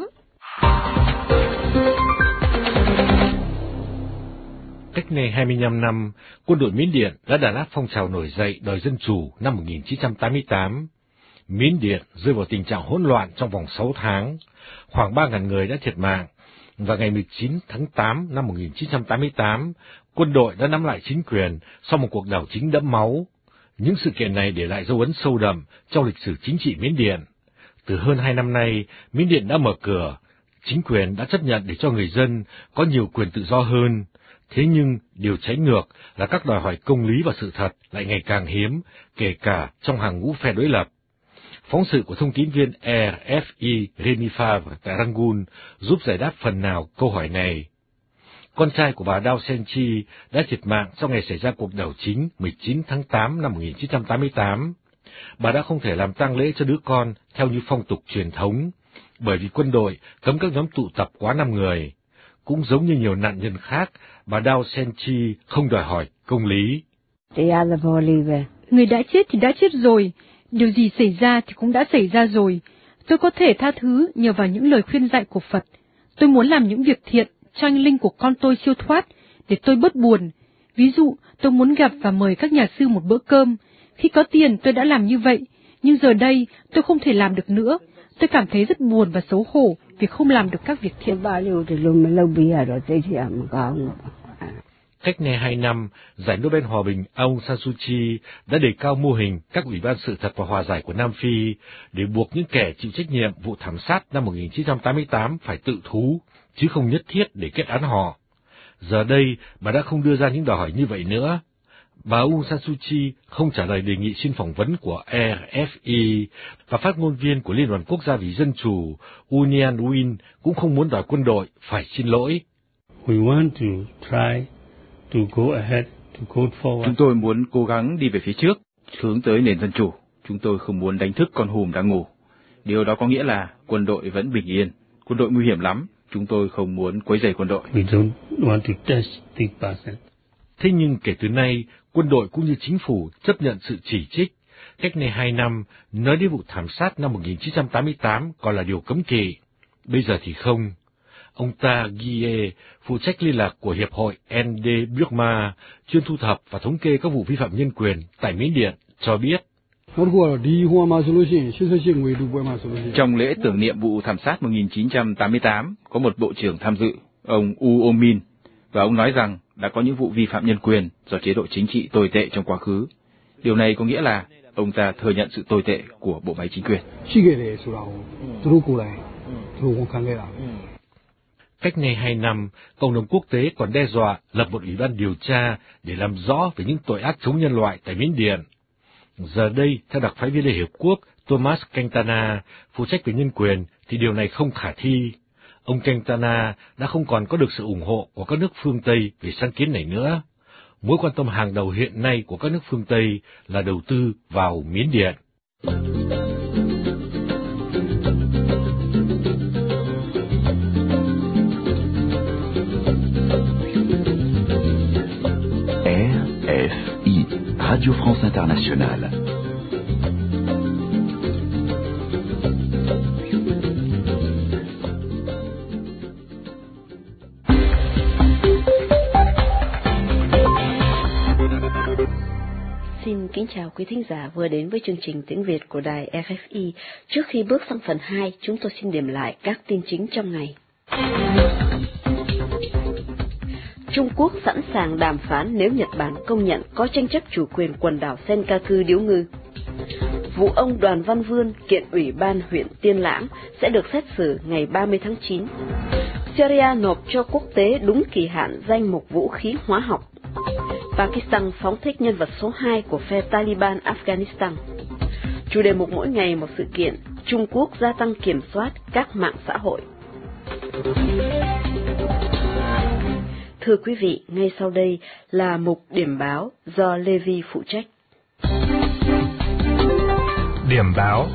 Cách nay 25 năm, quân đội Miến Điện đã đàn áp phong trào nổi dậy đòi dân chủ năm 1988. Miến Điện rơi vào tình trạng hỗn loạn trong vòng 6 tháng. Khoảng 3.000 người đã thiệt mạng, và ngày 19 tháng 8 năm 1988, quân đội đã nắm lại chính quyền sau một cuộc đảo chính đẫm máu. Những sự kiện này để lại dấu ấn sâu đậm trong lịch sử chính trị Miến Điện. Từ hơn 2 năm nay, Miến Điện đã mở cửa, chính quyền đã chấp nhận để cho người dân có nhiều quyền tự do hơn. Thế nhưng, điều trái ngược là các đòi hỏi công lý và sự thật lại ngày càng hiếm, kể cả trong hàng ngũ phe đối lập. Phóng sự của thông tín viên RFI Rémi Favre tại Rangoon giúp giải đáp phần nào câu hỏi này. Con trai của bà Dao Senchi đã thiệt mạng sau ngày xảy ra cuộc đảo chính 19 tháng 8 năm 1988. Bà đã không thể làm tang lễ cho đứa con theo như phong tục truyền thống, bởi vì quân đội cấm các nhóm tụ tập quá 5 người. Cũng giống như nhiều nạn nhân khác, bà Dao Senchi không đòi hỏi công lý. Người đã chết thì đã chết rồi. Điều gì xảy ra thì cũng đã xảy ra rồi. Tôi có thể tha thứ nhờ vào những lời khuyên dạy của Phật. Tôi muốn làm những việc thiện cho anh linh của con tôi siêu thoát, để tôi bớt buồn. Ví dụ, tôi muốn gặp và mời các nhà sư một bữa cơm. Khi có tiền tôi đã làm như vậy, nhưng giờ đây tôi không thể làm được nữa. Tôi cảm thấy rất buồn và xấu hổ vì không làm được các việc thiện. Cách nay 2 năm, giải Nobel Hòa bình Aung San Suu Kyi đã đề cao mô hình các ủy ban sự thật và hòa giải của Nam Phi để buộc những kẻ chịu trách nhiệm vụ thảm sát năm 1988 phải tự thú, chứ không nhất thiết để kết án họ. Giờ đây, bà đã không đưa ra những đòi hỏi như vậy nữa. Bà Aung San Suu Kyi không trả lời đề nghị xin phỏng vấn của RFI, và phát ngôn viên của Liên đoàn Quốc gia vì Dân chủ U Nhan Win cũng không muốn đòi quân đội phải xin lỗi. Chúng tôi muốn cố gắng đi về phía trước, hướng tới nền dân chủ. Chúng tôi không muốn đánh thức con hùm đang ngủ. Điều đó có nghĩa là quân đội vẫn bình yên. Quân đội nguy hiểm lắm. Chúng tôi không muốn quấy rầy quân đội. Thế nhưng kể từ nay, quân đội cũng như chính phủ chấp nhận sự chỉ trích. Cách nay 2 năm, nói đến vụ thảm sát năm 1988 còn là điều cấm kỵ. Bây giờ thì không. Ông Ta Gie, phụ trách liên lạc của Hiệp hội ND Burma, chuyên thu thập và thống kê các vụ vi phạm nhân quyền tại Miến Điện, cho biết. Trong lễ tưởng niệm vụ thảm sát 1988, có một bộ trưởng tham dự, ông U O Min, và ông nói rằng đã có những vụ vi phạm nhân quyền do chế độ chính trị tồi tệ trong quá khứ. Điều này có nghĩa là ông ta thừa nhận sự tồi tệ của bộ máy chính quyền. Cách nay 2 năm, cộng đồng quốc tế còn đe dọa lập một ủy ban điều tra để làm rõ về những tội ác chống nhân loại tại Miến Điện. Giờ đây, theo đặc phái viên Liên Hiệp Quốc Thomas Quintana, phụ trách về nhân quyền, thì điều này không khả thi. Ông Quintana đã không còn có được sự ủng hộ của các nước phương Tây về sáng kiến này nữa. Mối quan tâm hàng đầu hiện nay của các nước phương Tây là đầu tư vào Miến Điện. Radio France Internationale. Xin kính chào quý thính giả vừa đến với chương trình tiếng Việt của đài RFI. Trước khi bước sang phần 2, chúng tôi xin điểm lại các tin chính trong ngày. Trung Quốc sẵn sàng đàm phán nếu Nhật Bản công nhận có tranh chấp chủ quyền quần đảo Senkaku Điếu Ngư. Vụ ông Đoàn Văn Vươn kiện Ủy ban huyện Tiên Lãng sẽ được xét xử ngày 30 tháng 9. Syria nộp cho quốc tế đúng kỳ hạn danh mục vũ khí hóa học. Pakistan phóng thích nhân vật số 2 của phe Taliban Afghanistan. Chủ đề mục mỗi ngày một sự kiện, Trung Quốc gia tăng kiểm soát các mạng xã hội. Thưa quý vị, ngay sau đây là mục điểm báo do Lê Vi phụ trách. Điểm báo.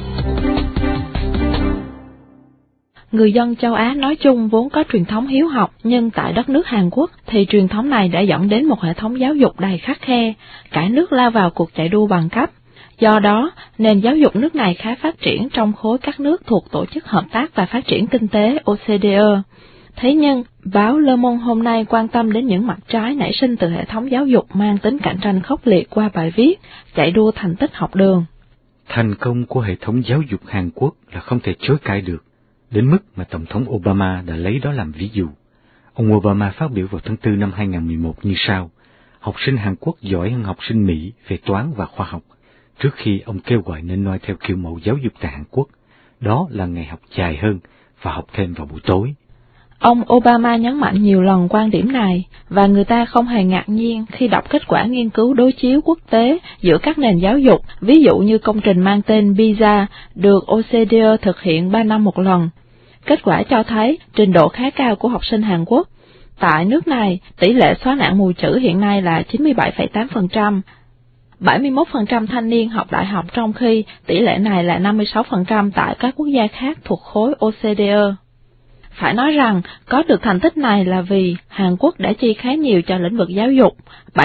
Người dân châu Á nói chung vốn có truyền thống hiếu học, nhưng tại đất nước Hàn Quốc thì truyền thống này đã dẫn đến một hệ thống giáo dục đầy khắt khe, cả nước lao vào cuộc chạy đua bằng cấp. Do đó, nền giáo dục nước này khá phát triển trong khối các nước thuộc Tổ chức Hợp tác và Phát triển Kinh tế OCDE. Thế nhưng, báo Le Monde hôm nay quan tâm đến những mặt trái nảy sinh từ hệ thống giáo dục mang tính cạnh tranh khốc liệt qua bài viết chạy đua thành tích học đường. Thành công của hệ thống giáo dục Hàn Quốc là không thể chối cãi được, đến mức mà Tổng thống Obama đã lấy đó làm ví dụ. Ông Obama phát biểu vào tháng 4 năm 2011 như sau: học sinh Hàn Quốc giỏi hơn học sinh Mỹ về toán và khoa học, trước khi ông kêu gọi nên noi theo kiểu mẫu giáo dục tại Hàn Quốc, đó là ngày học dài hơn và học thêm vào buổi tối. Ông Obama nhấn mạnh nhiều lần quan điểm này, và người ta không hề ngạc nhiên khi đọc kết quả nghiên cứu đối chiếu quốc tế giữa các nền giáo dục, ví dụ như công trình mang tên PISA, được OCDE thực hiện 3 năm một lần. Kết quả cho thấy trình độ khá cao của học sinh Hàn Quốc. Tại nước này, tỷ lệ xóa nạn mù chữ hiện nay là 97,8%. 71% thanh niên học đại học, trong khi tỷ lệ này là 56% tại các quốc gia khác thuộc khối OCDE. Phải nói rằng, có được thành tích này là vì Hàn Quốc đã chi khá nhiều cho lĩnh vực giáo dục,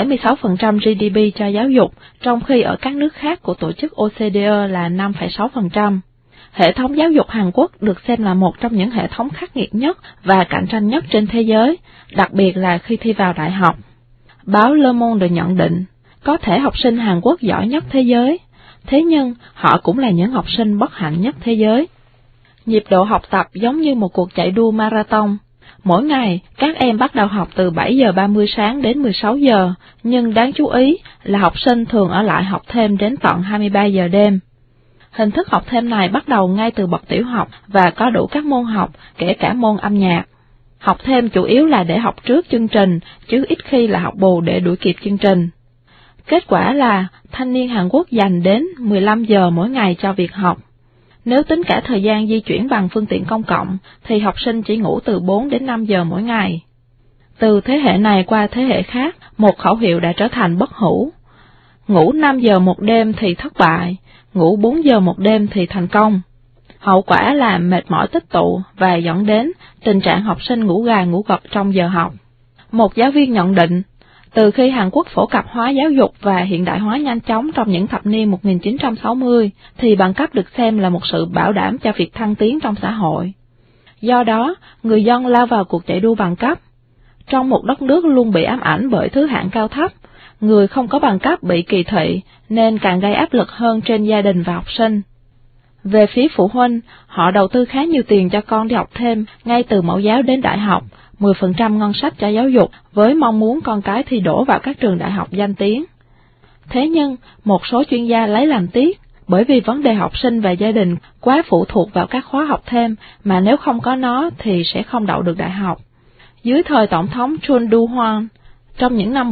76% GDP cho giáo dục, trong khi ở các nước khác của tổ chức OCDE là 5,6%. Hệ thống giáo dục Hàn Quốc được xem là một trong những hệ thống khắc nghiệt nhất và cạnh tranh nhất trên thế giới, đặc biệt là khi thi vào đại học. Báo Le Monde nhận định, có thể học sinh Hàn Quốc giỏi nhất thế giới, thế nhưng họ cũng là những học sinh bất hạnh nhất thế giới. Nhịp độ học tập giống như một cuộc chạy đua marathon. Mỗi ngày, các em bắt đầu học từ 7 giờ 30 sáng đến 16 giờ, nhưng đáng chú ý là học sinh thường ở lại học thêm đến tận 23 giờ đêm. Hình thức học thêm này bắt đầu ngay từ bậc tiểu học và có đủ các môn học, kể cả môn âm nhạc. Học thêm chủ yếu là để học trước chương trình, chứ ít khi là học bù để đuổi kịp chương trình. Kết quả là, thanh niên Hàn Quốc dành đến 15 giờ mỗi ngày cho việc học. Nếu tính cả thời gian di chuyển bằng phương tiện công cộng, thì học sinh chỉ ngủ từ 4 đến 5 giờ mỗi ngày. Từ thế hệ này qua thế hệ khác, một khẩu hiệu đã trở thành bất hủ. Ngủ 5 giờ một đêm thì thất bại, ngủ 4 giờ một đêm thì thành công. Hậu quả là mệt mỏi tích tụ và dẫn đến tình trạng học sinh ngủ gà ngủ gật trong giờ học. Một giáo viên nhận định, từ khi Hàn Quốc phổ cập hóa giáo dục và hiện đại hóa nhanh chóng trong những thập niên 1960, thì bằng cấp được xem là một sự bảo đảm cho việc thăng tiến trong xã hội. Do đó, người dân lao vào cuộc chạy đua bằng cấp. Trong một đất nước luôn bị ám ảnh bởi thứ hạng cao thấp, người không có bằng cấp bị kỳ thị, nên càng gây áp lực hơn trên gia đình và học sinh. Về phía phụ huynh, họ đầu tư khá nhiều tiền cho con đi học thêm, ngay từ mẫu giáo đến đại học, 10% ngân sách cho giáo dục, với mong muốn con cái thi đỗ vào các trường đại học danh tiếng. Thế nhưng, một số chuyên gia lấy làm tiếc, bởi vì vấn đề học sinh và gia đình quá phụ thuộc vào các khóa học thêm, mà nếu không có nó thì sẽ không đậu được đại học. Dưới thời Tổng thống Chun Doo-hwan, trong những năm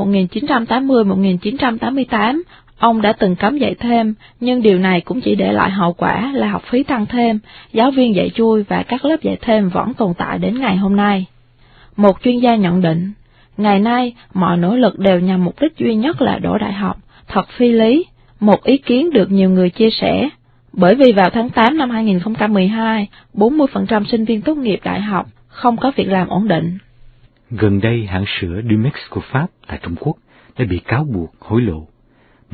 1980-1988, ông đã từng cấm dạy thêm, nhưng điều này cũng chỉ để lại hậu quả là học phí tăng thêm, giáo viên dạy chui và các lớp dạy thêm vẫn tồn tại đến ngày hôm nay. Một chuyên gia nhận định, ngày nay mọi nỗ lực đều nhằm mục đích duy nhất là đỗ đại học, thật phi lý, một ý kiến được nhiều người chia sẻ, bởi vì vào tháng 8 năm 2012, 40% sinh viên tốt nghiệp đại học không có việc làm ổn định. Gần đây, hãng sữa Dumex của Pháp tại Trung Quốc đã bị cáo buộc hối lộ.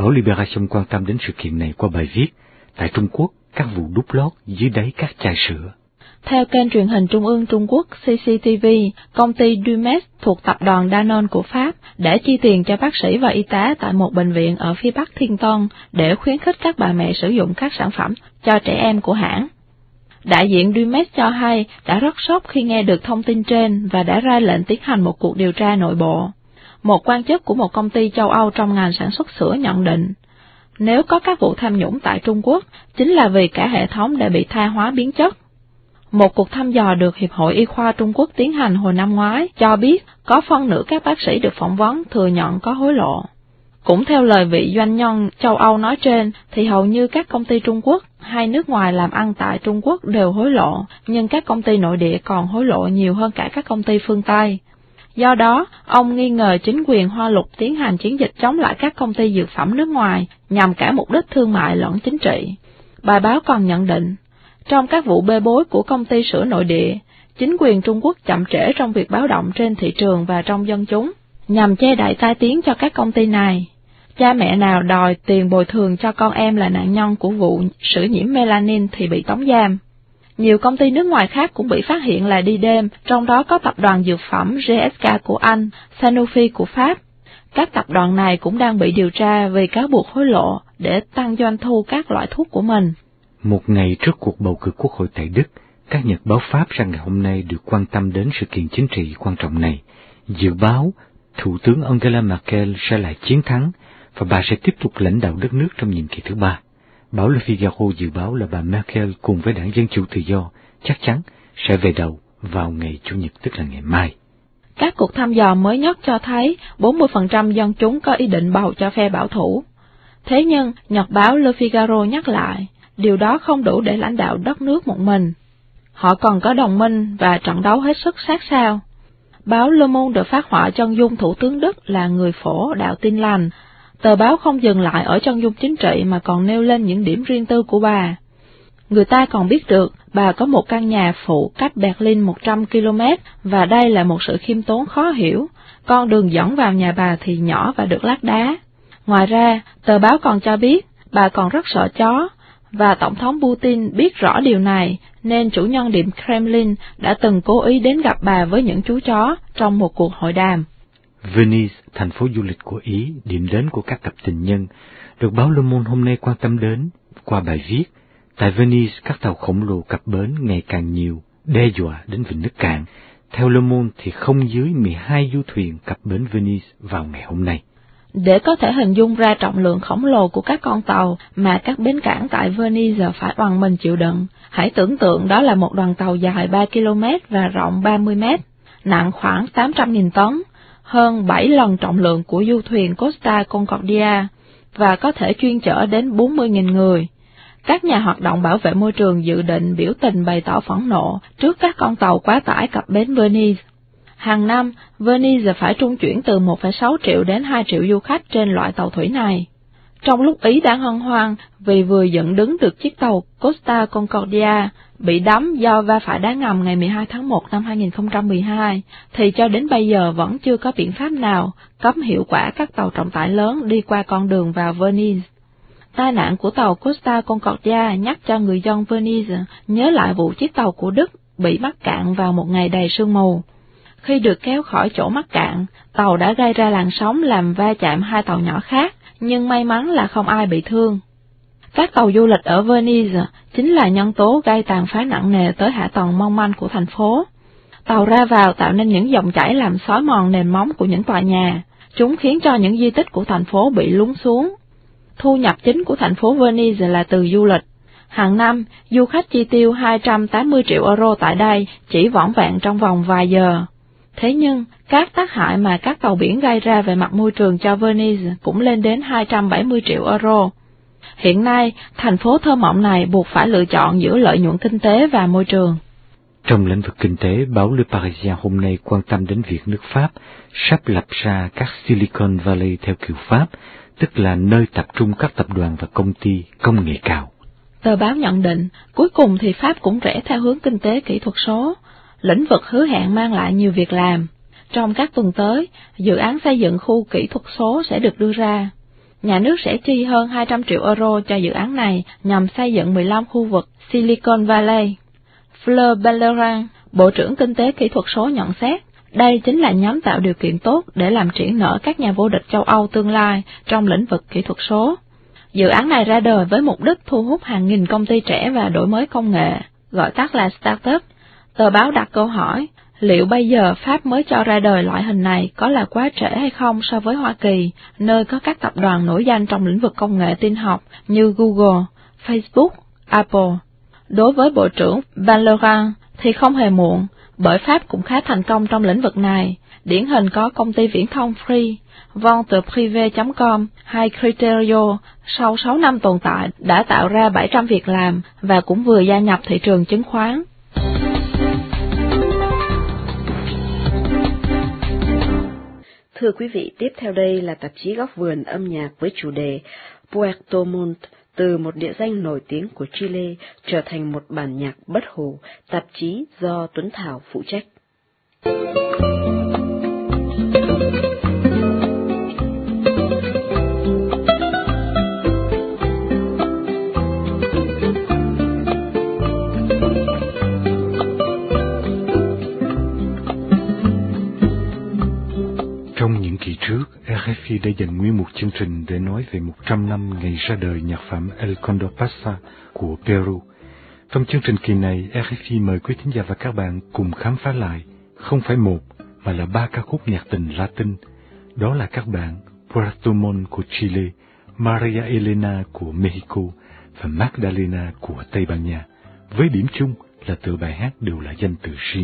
Báo Libération quan tâm đến sự kiện này qua bài viết tại Trung Quốc, các vụ đút lót dưới đáy các chai sữa. Theo kênh truyền hình Trung ương Trung Quốc CCTV, công ty Dumex thuộc tập đoàn Danone của Pháp đã chi tiền cho bác sĩ và y tá tại một bệnh viện ở phía bắc Thiên Tân để khuyến khích các bà mẹ sử dụng các sản phẩm cho trẻ em của hãng. Đại diện Dumex cho hay đã rất sốc khi nghe được thông tin trên và đã ra lệnh tiến hành một cuộc điều tra nội bộ. Một quan chức của một công ty châu Âu trong ngành sản xuất sữa nhận định, nếu có các vụ tham nhũng tại Trung Quốc, chính là vì cả hệ thống đã bị tha hóa biến chất. Một cuộc thăm dò được Hiệp hội Y khoa Trung Quốc tiến hành hồi năm ngoái cho biết có phân nửa các bác sĩ được phỏng vấn thừa nhận có hối lộ. Cũng theo lời vị doanh nhân châu Âu nói trên, thì hầu như các công ty Trung Quốc hay nước ngoài làm ăn tại Trung Quốc đều hối lộ, nhưng các công ty nội địa còn hối lộ nhiều hơn cả các công ty phương Tây. Do đó, ông nghi ngờ chính quyền Hoa Lục tiến hành chiến dịch chống lại các công ty dược phẩm nước ngoài nhằm cả mục đích thương mại lẫn chính trị. Bài báo còn nhận định, trong các vụ bê bối của công ty sữa nội địa, chính quyền Trung Quốc chậm trễ trong việc báo động trên thị trường và trong dân chúng, nhằm che đậy tai tiếng cho các công ty này. Cha mẹ nào đòi tiền bồi thường cho con em là nạn nhân của vụ sữa nhiễm melanin thì bị tống giam. Nhiều công ty nước ngoài khác cũng bị phát hiện là đi đêm, trong đó có tập đoàn dược phẩm GSK của Anh, Sanofi của Pháp. Các tập đoàn này cũng đang bị điều tra vì cáo buộc hối lộ để tăng doanh thu các loại thuốc của mình. Một ngày trước cuộc bầu cử Quốc hội tại Đức, các nhật báo Pháp ra ngày hôm nay được quan tâm đến sự kiện chính trị quan trọng này. Dự báo, Thủ tướng Angela Merkel sẽ lại chiến thắng, và bà sẽ tiếp tục lãnh đạo đất nước trong nhiệm kỳ thứ 3. Báo Le Figaro dự báo là bà Merkel cùng với đảng Dân Chủ Tự Do chắc chắn sẽ về đầu vào ngày Chủ nhật, tức là ngày mai. Các cuộc thăm dò mới nhất cho thấy 40% dân chúng có ý định bầu cho phe bảo thủ. Thế nhưng, nhật báo Le Figaro nhắc lại, điều đó không đủ để lãnh đạo đất nước một mình. Họ còn có đồng minh và trận đấu hết sức sát sao. Báo Le Monde được phát họa chân dung Thủ tướng Đức là người phổ đạo Tin lành. Tờ báo không dừng lại ở chân dung chính trị mà còn nêu lên những điểm riêng tư của bà. Người ta còn biết được bà có một căn nhà phụ cách Berlin 100 km và đây là một sự khiêm tốn khó hiểu. Con đường dẫn vào nhà bà thì nhỏ và được lát đá. Ngoài ra, tờ báo còn cho biết bà còn rất sợ chó, và Tổng thống Putin biết rõ điều này nên chủ nhân Điện Kremlin đã từng cố ý đến gặp bà với những chú chó trong một cuộc hội đàm. Venice, thành phố du lịch của Ý, điểm đến của các cặp tình nhân, được báo Le Monde hôm nay quan tâm đến qua bài viết, tại Venice các tàu khổng lồ cập bến ngày càng nhiều, đe dọa đến vịnh nước cạn. Theo Le Monde thì không dưới 12 du thuyền cập bến Venice vào ngày hôm nay. Để có thể hình dung ra trọng lượng khổng lồ của các con tàu mà các bến cảng tại Venice phải oằn mình chịu đựng, hãy tưởng tượng đó là một đoàn tàu dài 3 km và rộng 30 m, nặng khoảng 800.000 tấn, hơn 7 lần trọng lượng của du thuyền Costa Concordia, và có thể chuyên chở đến 40.000 người. Các nhà hoạt động bảo vệ môi trường dự định biểu tình bày tỏ phẫn nộ trước các con tàu quá tải cập bến Venice. Hàng năm, Venice phải trung chuyển từ 1,6 triệu đến 2 triệu du khách trên loại tàu thủy này. Trong lúc Ý đang hân hoan vì vừa dựng đứng được chiếc tàu Costa Concordia bị đắm do va phải đá ngầm ngày 12 tháng 1 năm 2012, thì cho đến bây giờ vẫn chưa có biện pháp nào cấm hiệu quả các tàu trọng tải lớn đi qua con đường vào Venice. Tai nạn của tàu Costa Concordia nhắc cho người dân Venice nhớ lại vụ chiếc tàu của Đức bị mắc cạn vào một ngày đầy sương mù. Khi được kéo khỏi chỗ mắc cạn, tàu đã gây ra làn sóng làm va chạm hai tàu nhỏ khác, nhưng may mắn là không ai bị thương. Các tàu du lịch ở Venice chính là nhân tố gây tàn phá nặng nề tới hạ tầng mong manh của thành phố. Tàu ra vào tạo nên những dòng chảy làm xói mòn nền móng của những tòa nhà. Chúng khiến cho những di tích của thành phố bị lún xuống. Thu nhập chính của thành phố Venice là từ du lịch. Hàng năm, du khách chi tiêu 280 triệu euro tại đây chỉ vỏn vẹn trong vòng vài giờ. Thế nhưng, các tác hại mà các tàu biển gây ra về mặt môi trường cho Venice cũng lên đến 270 triệu euro. Hiện nay, thành phố thơ mộng này buộc phải lựa chọn giữa lợi nhuận kinh tế và môi trường. Trong lĩnh vực kinh tế, báo Le Parisien hôm nay quan tâm đến việc nước Pháp sắp lập ra các Silicon Valley theo kiểu Pháp, tức là nơi tập trung các tập đoàn và công ty công nghệ cao. Tờ báo nhận định, cuối cùng thì Pháp cũng rẽ theo hướng kinh tế kỹ thuật số, lĩnh vực hứa hẹn mang lại nhiều việc làm. Trong các tuần tới, dự án xây dựng khu kỹ thuật số sẽ được đưa ra. Nhà nước sẽ chi hơn 200 triệu euro cho dự án này nhằm xây dựng 15 khu vực Silicon Valley. Fleur Bellerin, Bộ trưởng Kinh tế Kỹ thuật số nhận xét, đây chính là nhóm tạo điều kiện tốt để làm triển nở các nhà vô địch châu Âu tương lai trong lĩnh vực kỹ thuật số. Dự án này ra đời với mục đích thu hút hàng nghìn công ty trẻ và đổi mới công nghệ, gọi tắt là startup. Tờ báo đặt câu hỏi, liệu bây giờ Pháp mới cho ra đời loại hình này có là quá trễ hay không so với Hoa Kỳ, nơi có các tập đoàn nổi danh trong lĩnh vực công nghệ tin học như Google, Facebook, Apple. Đối với Bộ trưởng Bellerin thì không hề muộn, bởi Pháp cũng khá thành công trong lĩnh vực này. Điển hình có công ty viễn thông Free, Venteprivé.com hay Criterio, sau 6 năm tồn tại đã tạo ra 700 việc làm và cũng vừa gia nhập thị trường chứng khoán. Thưa quý vị, tiếp theo đây là tạp chí Góc vườn âm nhạc với chủ đề Puerto Montt, từ một địa danh nổi tiếng của Chile trở thành một bản nhạc bất hủ, tạp chí do Tuấn Thảo phụ trách. Trong những kỳ trước, RFI đã dành nguyên một chương trình để nói về 100 năm ngày ra đời nhạc phẩm El Condor Pasa của Peru. Trong chương trình kỳ này, RFI mời quý thính giả và các bạn cùng khám phá lại, không phải một, mà là 3 ca khúc nhạc tình Latin. Đó là các bạn Puerto Montt của Chile, Maria Elena của Mexico và Magdalena của Tây Ban Nha, với điểm chung là tựa bài hát đều là danh từ riêng.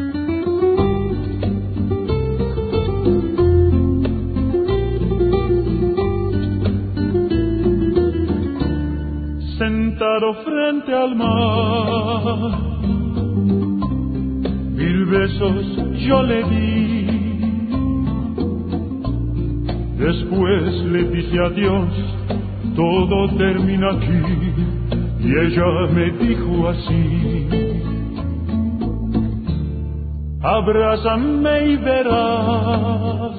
Sentado frente al mar, 1000 besos yo le di, después le dije adiós, todo termina aquí, y ella me dijo así, abrázame y verás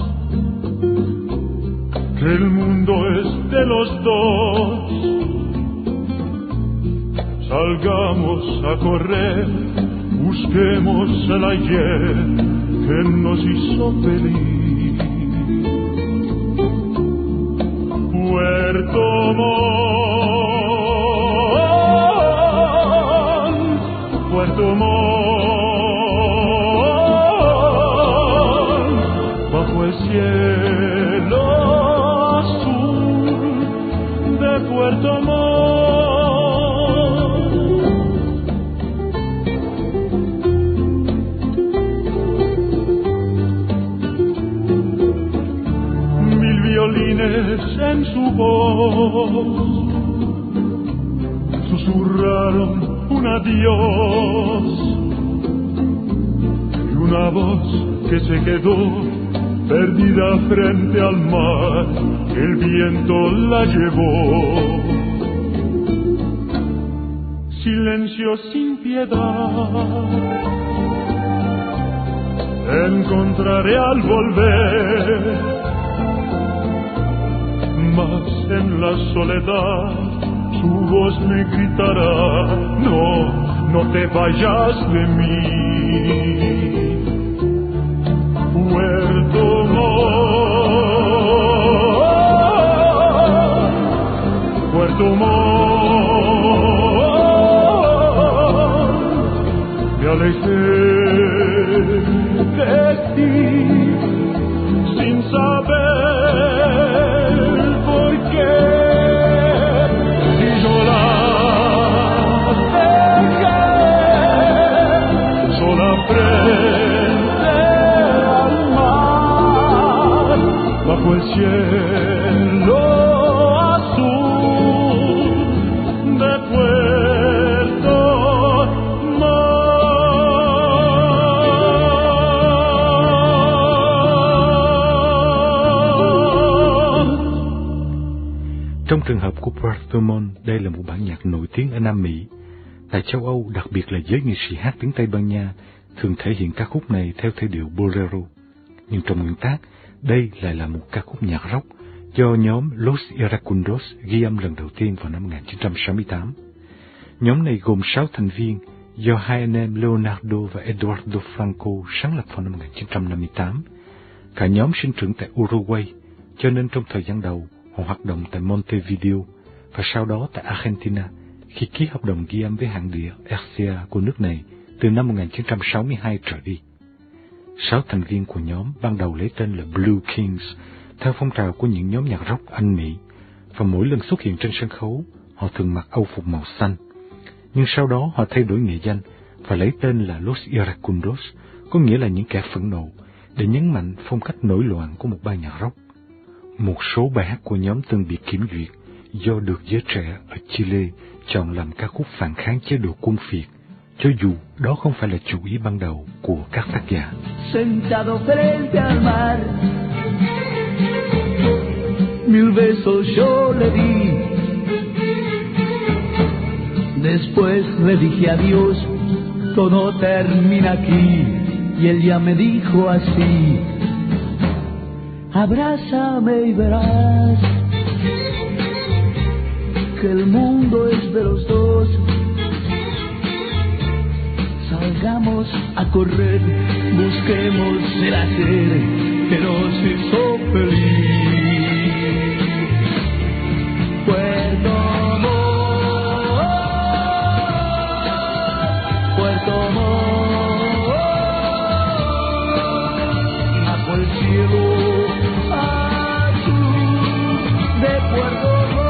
que el mundo es de los dos. Salgamos a correr, busquemos el ayer que nos hizo feliz. Puerto Montt, Puerto Montt, bajo el cielo azul de Puerto Montt. En su voz susurraron un adiós, y una voz que se quedó perdida frente al mar, el viento la llevó. Silencio sin piedad encontraré al volver, mas en la soledad su voz me gritará, no, no te vayas de mí. Puerto Montt, Puerto Montt, me alejé de ti sin saber por qué, y yo la dejé sola frente al mar, bajo el cielo azul de Puerto Trong trường hợp của Puerto Montt, đây là một bản nhạc nổi tiếng ở Nam Mỹ. Tại châu Âu, đặc biệt là giới nghệ sĩ hát tiếng Tây Ban Nha, thường thể hiện ca khúc này theo thể điệu bolero. Nhưng trong nguyên tác, đây lại là một ca khúc nhạc rock, do nhóm Los Iracundos ghi âm lần đầu tiên vào năm 1968. Nhóm này gồm 6 thành viên do hai anh em Leonardo và Eduardo Franco sáng lập vào năm 1958. Cả nhóm sinh trưởng tại Uruguay, cho nên trong thời gian đầu họ hoạt động tại Montevideo và sau đó tại Argentina khi ký hợp đồng ghi âm với hãng đĩa RCA của nước này từ năm 1962 trở đi. 6 thành viên của nhóm ban đầu lấy tên là Blue Kings theo phong trào của những nhóm nhạc rock Anh Mỹ, và mỗi lần xuất hiện trên sân khấu họ thường mặc âu phục màu xanh. Nhưng sau đó họ thay đổi nghệ danh và lấy tên là Los Iracundos, có nghĩa là những kẻ phẫn nộ, để nhấn mạnh phong cách nổi loạn của một ban nhạc rock. Một số bài hát của nhóm từng bị kiểm duyệt do được giới trẻ ở Chile chọn làm ca khúc phản kháng chế độ quân Việt, cho dù đó không phải là chủ ý ban đầu của các tác giả. Sentado frente al mar, mil besos yo le di, después le dije adiós, todo termina aquí, y él ya me dijo así, abrázame y verás que el mundo es de los dos. Salgamos a correr, busquemos el hacer que nos hizo feliz. Puerto Montt, Puerto Montt, bajo el cielo azul de Puerto Montt.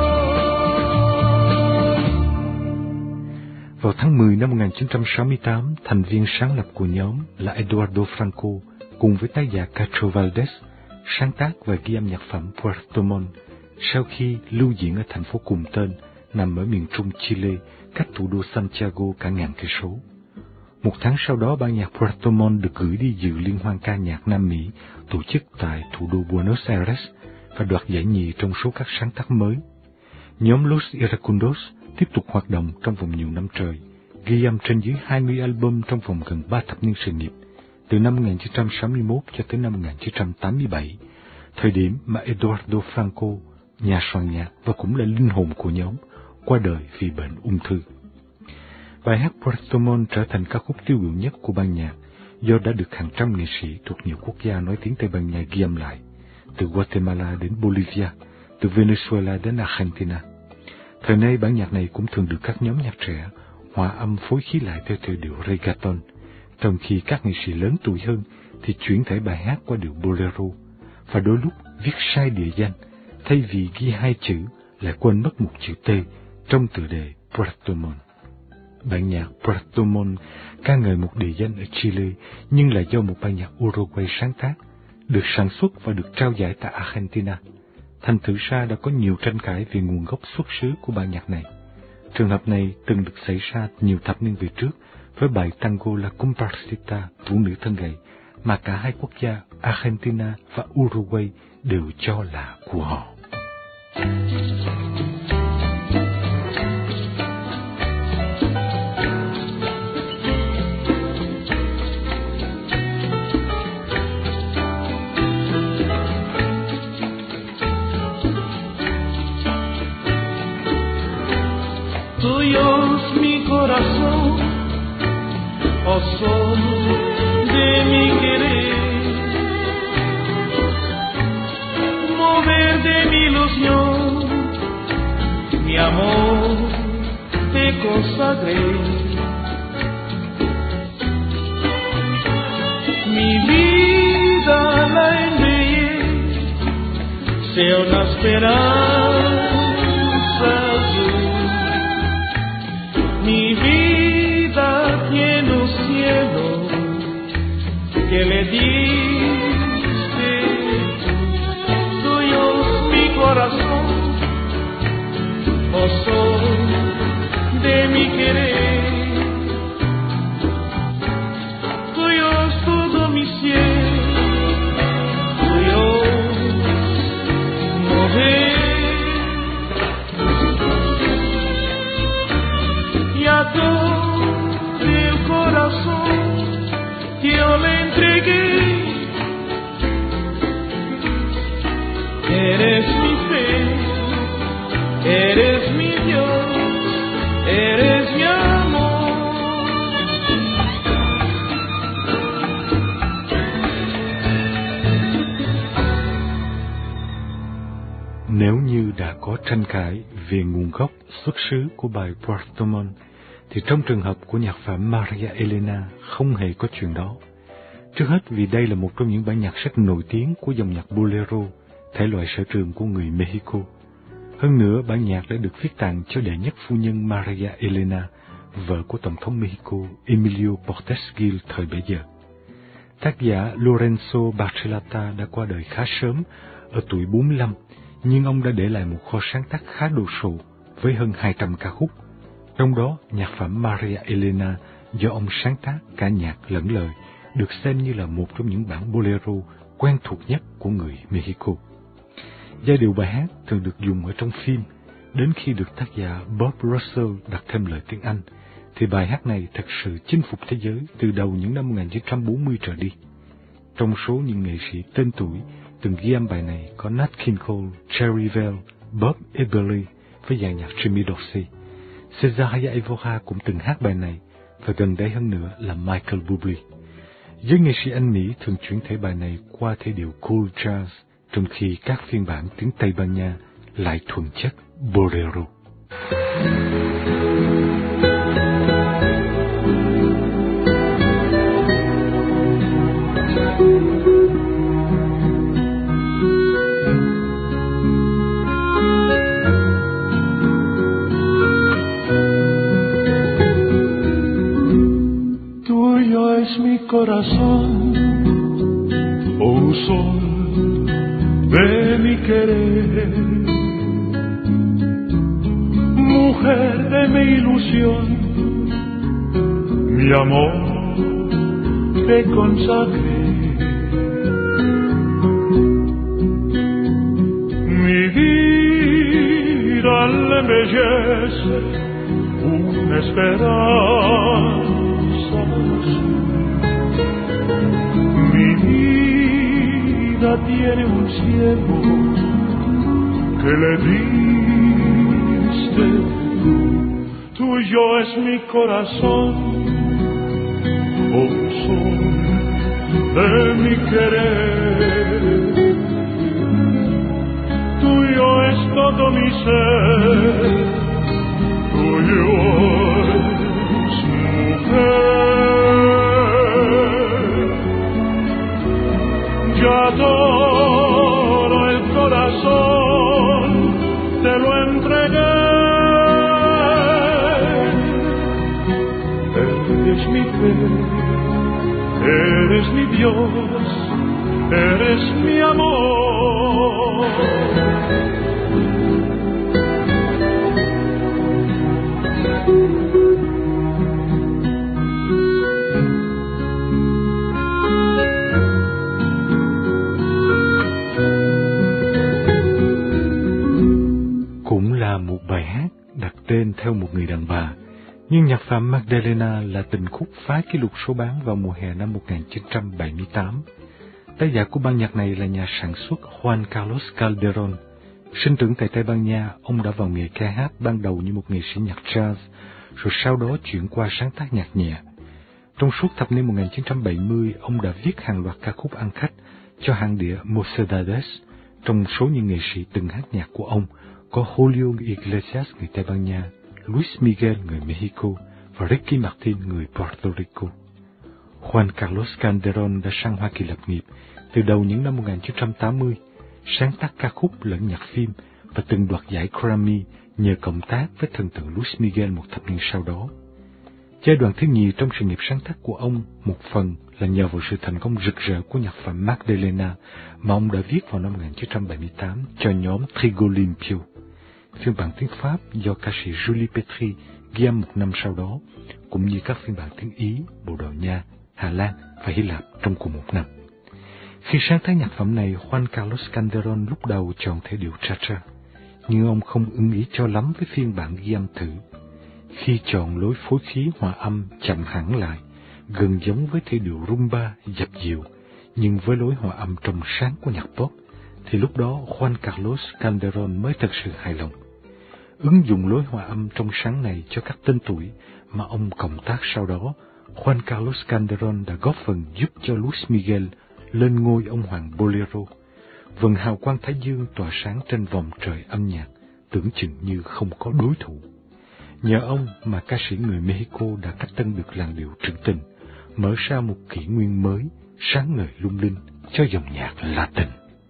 Vào tháng 10 năm 1968, thành viên sáng lập của nhóm là Eduardo Franco cùng với tác giả Cacho Valdés sáng tác và ghi âm nhạc phẩm Puerto Montt sau khi lưu diễn ở thành phố cùng tên nằm ở miền trung Chile, cách thủ đô Santiago cả ngàn cây số. Một tháng sau đó, ban nhạc Puerto Montt được gửi đi dự liên hoan ca nhạc Nam Mỹ tổ chức tại thủ đô Buenos Aires và đoạt giải nhì trong số các sáng tác mới. Nhóm Los Iracundos tiếp tục hoạt động trong vòng nhiều năm trời, ghi âm trên dưới 20 album trong vòng gần 3 thập niên sự nghiệp, từ năm 1961 cho tới năm 1987, thời điểm mà Eduardo Franco, nhà soạn nhạc và cũng là linh hồn của nhóm, qua đời vì bệnh ung thư. Bài hát Puerto Montt trở thành ca khúc tiêu biểu nhất của ban nhạc, do đã được hàng trăm nghệ sĩ thuộc nhiều quốc gia nói tiếng Tây Ban Nha ghi âm lại, từ Guatemala đến Bolivia, từ Venezuela đến Argentina. Thời nay bản nhạc này cũng thường được các nhóm nhạc trẻ hòa âm phối khí lại theo theo điệu reggaeton, trong khi các nghệ sĩ lớn tuổi hơn thì chuyển thể bài hát qua điệu bolero, và đôi lúc viết sai địa danh, thay vì ghi 2 chữ lại quên mất một chữ T trong tựa đề Puerto Montt. Bản nhạc Puerto Montt ca ngợi một địa danh ở Chile nhưng là do một ban nhạc Uruguay sáng tác, được sản xuất và được trao giải tại Argentina. Thành thử ra đã có nhiều tranh cãi về nguồn gốc xuất xứ của bản nhạc này. Trường hợp này từng được xảy ra nhiều thập niên về trước với bài tango La Comparsita, Phụ nữ thân gầy, mà cả hai quốc gia Argentina và Uruguay đều cho là của họ. Tuyo es mi corazón, oh sol de mi querer, mover de mi ilusión, mi amor te consagré, mi vida la envié, sea una esperanza azul. Mi vida tiene un cielo que le diste tú, tuyo es mi corazón, oh sol de mi querer, tuyo es todo mi cielo, tuyo mover Nếu như đã có tranh cãi về nguồn gốc xuất xứ của bài Puerto Montt, thì trong trường hợp của nhạc phẩm Maria Elena không hề có chuyện đó. Trước hết vì đây là một trong những bản nhạc rất nổi tiếng của dòng nhạc bolero, thể loại sở trường của người Mexico. Hơn nữa, bản nhạc đã được viết tặng cho đệ nhất phu nhân Maria Elena, vợ của Tổng thống Mexico Emilio Portes Gil thời bấy giờ. Tác giả Lorenzo Barcelata đã qua đời khá sớm, ở tuổi 45, nhưng ông đã để lại một kho sáng tác khá đồ sộ với hơn 200 ca khúc. Trong đó, nhạc phẩm Maria Elena do ông sáng tác cả nhạc lẫn lời, được xem như là một trong những bản bolero quen thuộc nhất của người Mexico. Giai điệu bài hát thường được dùng ở trong phim, đến khi được tác giả Bob Russell đặt thêm lời tiếng Anh, thì bài hát này thật sự chinh phục thế giới từ đầu những năm 1940 trở đi. Trong số những nghệ sĩ tên tuổi từng ghi âm bài này có Nat King Cole, Cherry Bell, Bob Eberly với dàn nhạc Jimmy Dorsey. Cesaria Evora cũng từng hát bài này, và gần đây hơn nữa là Michael Bublé. Giới nghệ sĩ Anh Mỹ thường chuyển thể bài này qua thể điệu cool jazz, trong khi các phiên bản tiếng Tây Ban Nha lại thuần chất bolero. Es mi corazón, oh sol de mi querer, mujer de mi ilusión, mi amor te consagré, mi vida le embellece una esperanza. Mi vida tiene un cielo que le diste, tuyo es mi corazón, oh sol de mi querer, tuyo es todo mi ser, tuyo es mujer. Ya todo el corazón te lo entregué. Eres mi fe, eres mi Dios, eres mi amor. Một bài hát đặt tên theo một người đàn bà, nhưng nhạc phẩm Magdalena là tình khúc phá kỷ lục số bán vào mùa hè năm 1978. Tác giả của ban nhạc này là nhà sản xuất Juan Carlos Calderón. Sinh trưởng tại Tây Ban Nha, ông đã vào nghề ca hát ban đầu như một nghệ sĩ nhạc jazz, rồi sau đó chuyển qua sáng tác nhạc nhẹ. Trong suốt thập niên 1970, ông đã viết hàng loạt ca khúc ăn khách cho hãng đĩa Mocedades. Trong số những nghệ sĩ từng hát nhạc của ông có Julio Iglesias người Tây Ban Nha, Luis Miguel người Mexico và Ricky Martin người Puerto Rico. Juan Carlos Calderón đã sang Hoa Kỳ lập nghiệp từ đầu những năm 1980, sáng tác ca khúc lẫn nhạc phim và từng đoạt giải Grammy nhờ cộng tác với thần tượng Luis Miguel một thập niên sau đó. Giai đoạn thứ nhì trong sự nghiệp sáng tác của ông một phần là nhờ vào sự thành công rực rỡ của nhạc phẩm Magdalena mà ông đã viết vào năm 1978 cho nhóm Trigo Limpio. Phiên bản tiếng Pháp do ca sĩ Julie Petry ghi âm một năm sau đó, cũng như các phiên bản tiếng Ý, Bồ Đào Nha, Hà Lan và Hy Lạp trong cùng một năm. Khi sáng tác nhạc phẩm này, Juan Carlos Calderón lúc đầu chọn thể điệu cha-cha, nhưng ông không ưng ý cho lắm với phiên bản ghi âm thử. Khi chọn lối phối khí hòa âm chậm hẳn lại, gần giống với thể điệu rumba dập dìu, nhưng với lối hòa âm trong sáng của nhạc pop, thì lúc đó Juan Carlos Calderón mới thật sự hài lòng. Ứng dụng lối hòa âm trong sáng này cho các tên tuổi mà ông cộng tác sau đó, Juan Carlos Calderón đã góp phần giúp cho Luis Miguel lên ngôi ông hoàng bolero. vầng hào quang thái dương tỏa sáng trên vòng trời âm nhạc, tưởng chừng như không có đối thủ. Nhờ ông mà ca sĩ người Mexico đã cách tân được làn điệu trữ tình, mở ra một kỷ nguyên mới, sáng ngời lung linh cho dòng nhạc Latin.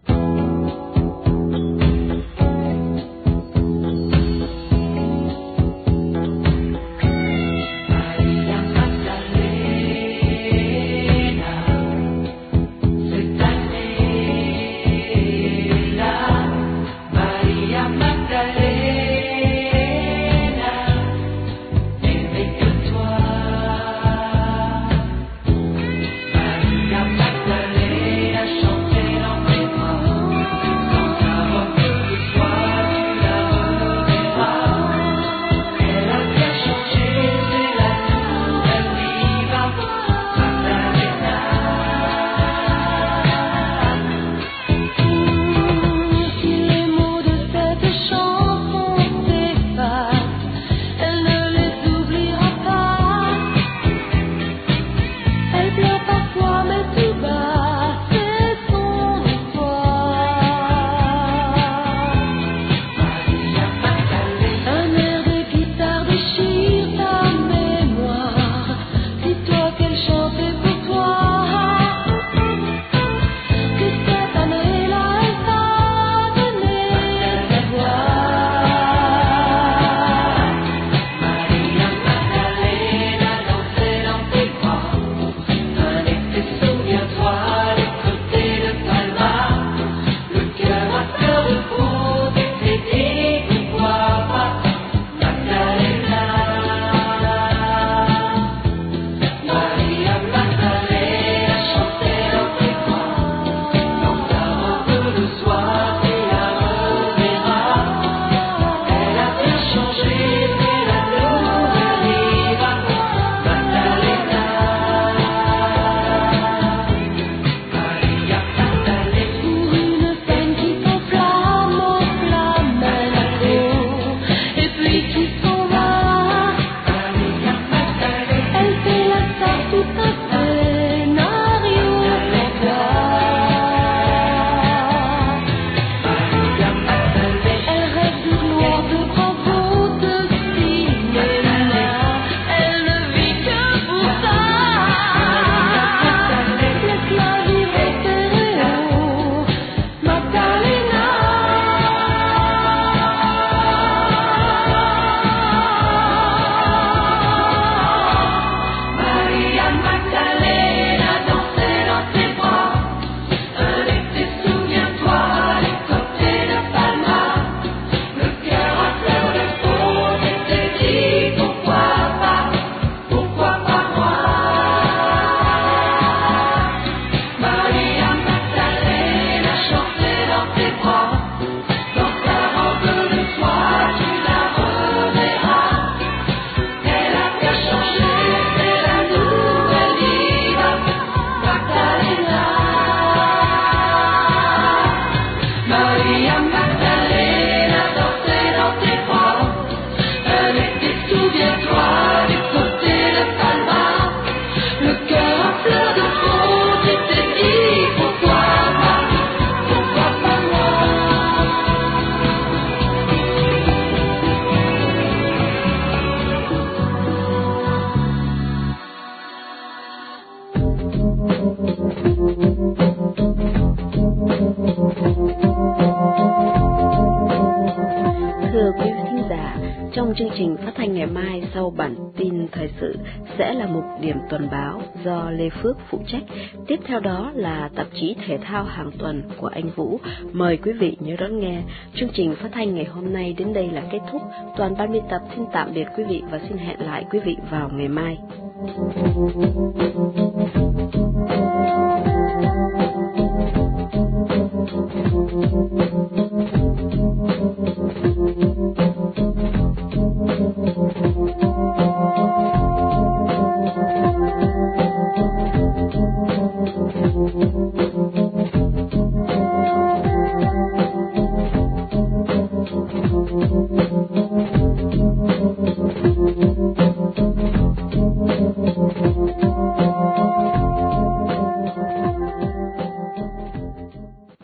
Trong chương trình phát thanh ngày mai sau bản tin thời sự sẽ là mục điểm tuần báo do Lê Phước phụ trách. Tiếp theo đó là tạp chí thể thao hàng tuần của anh Vũ. Mời quý vị nhớ đón nghe. Chương trình phát thanh ngày hôm nay đến đây là kết thúc. Toàn ban biên tập xin tạm biệt quý vị và xin hẹn lại quý vị vào ngày mai.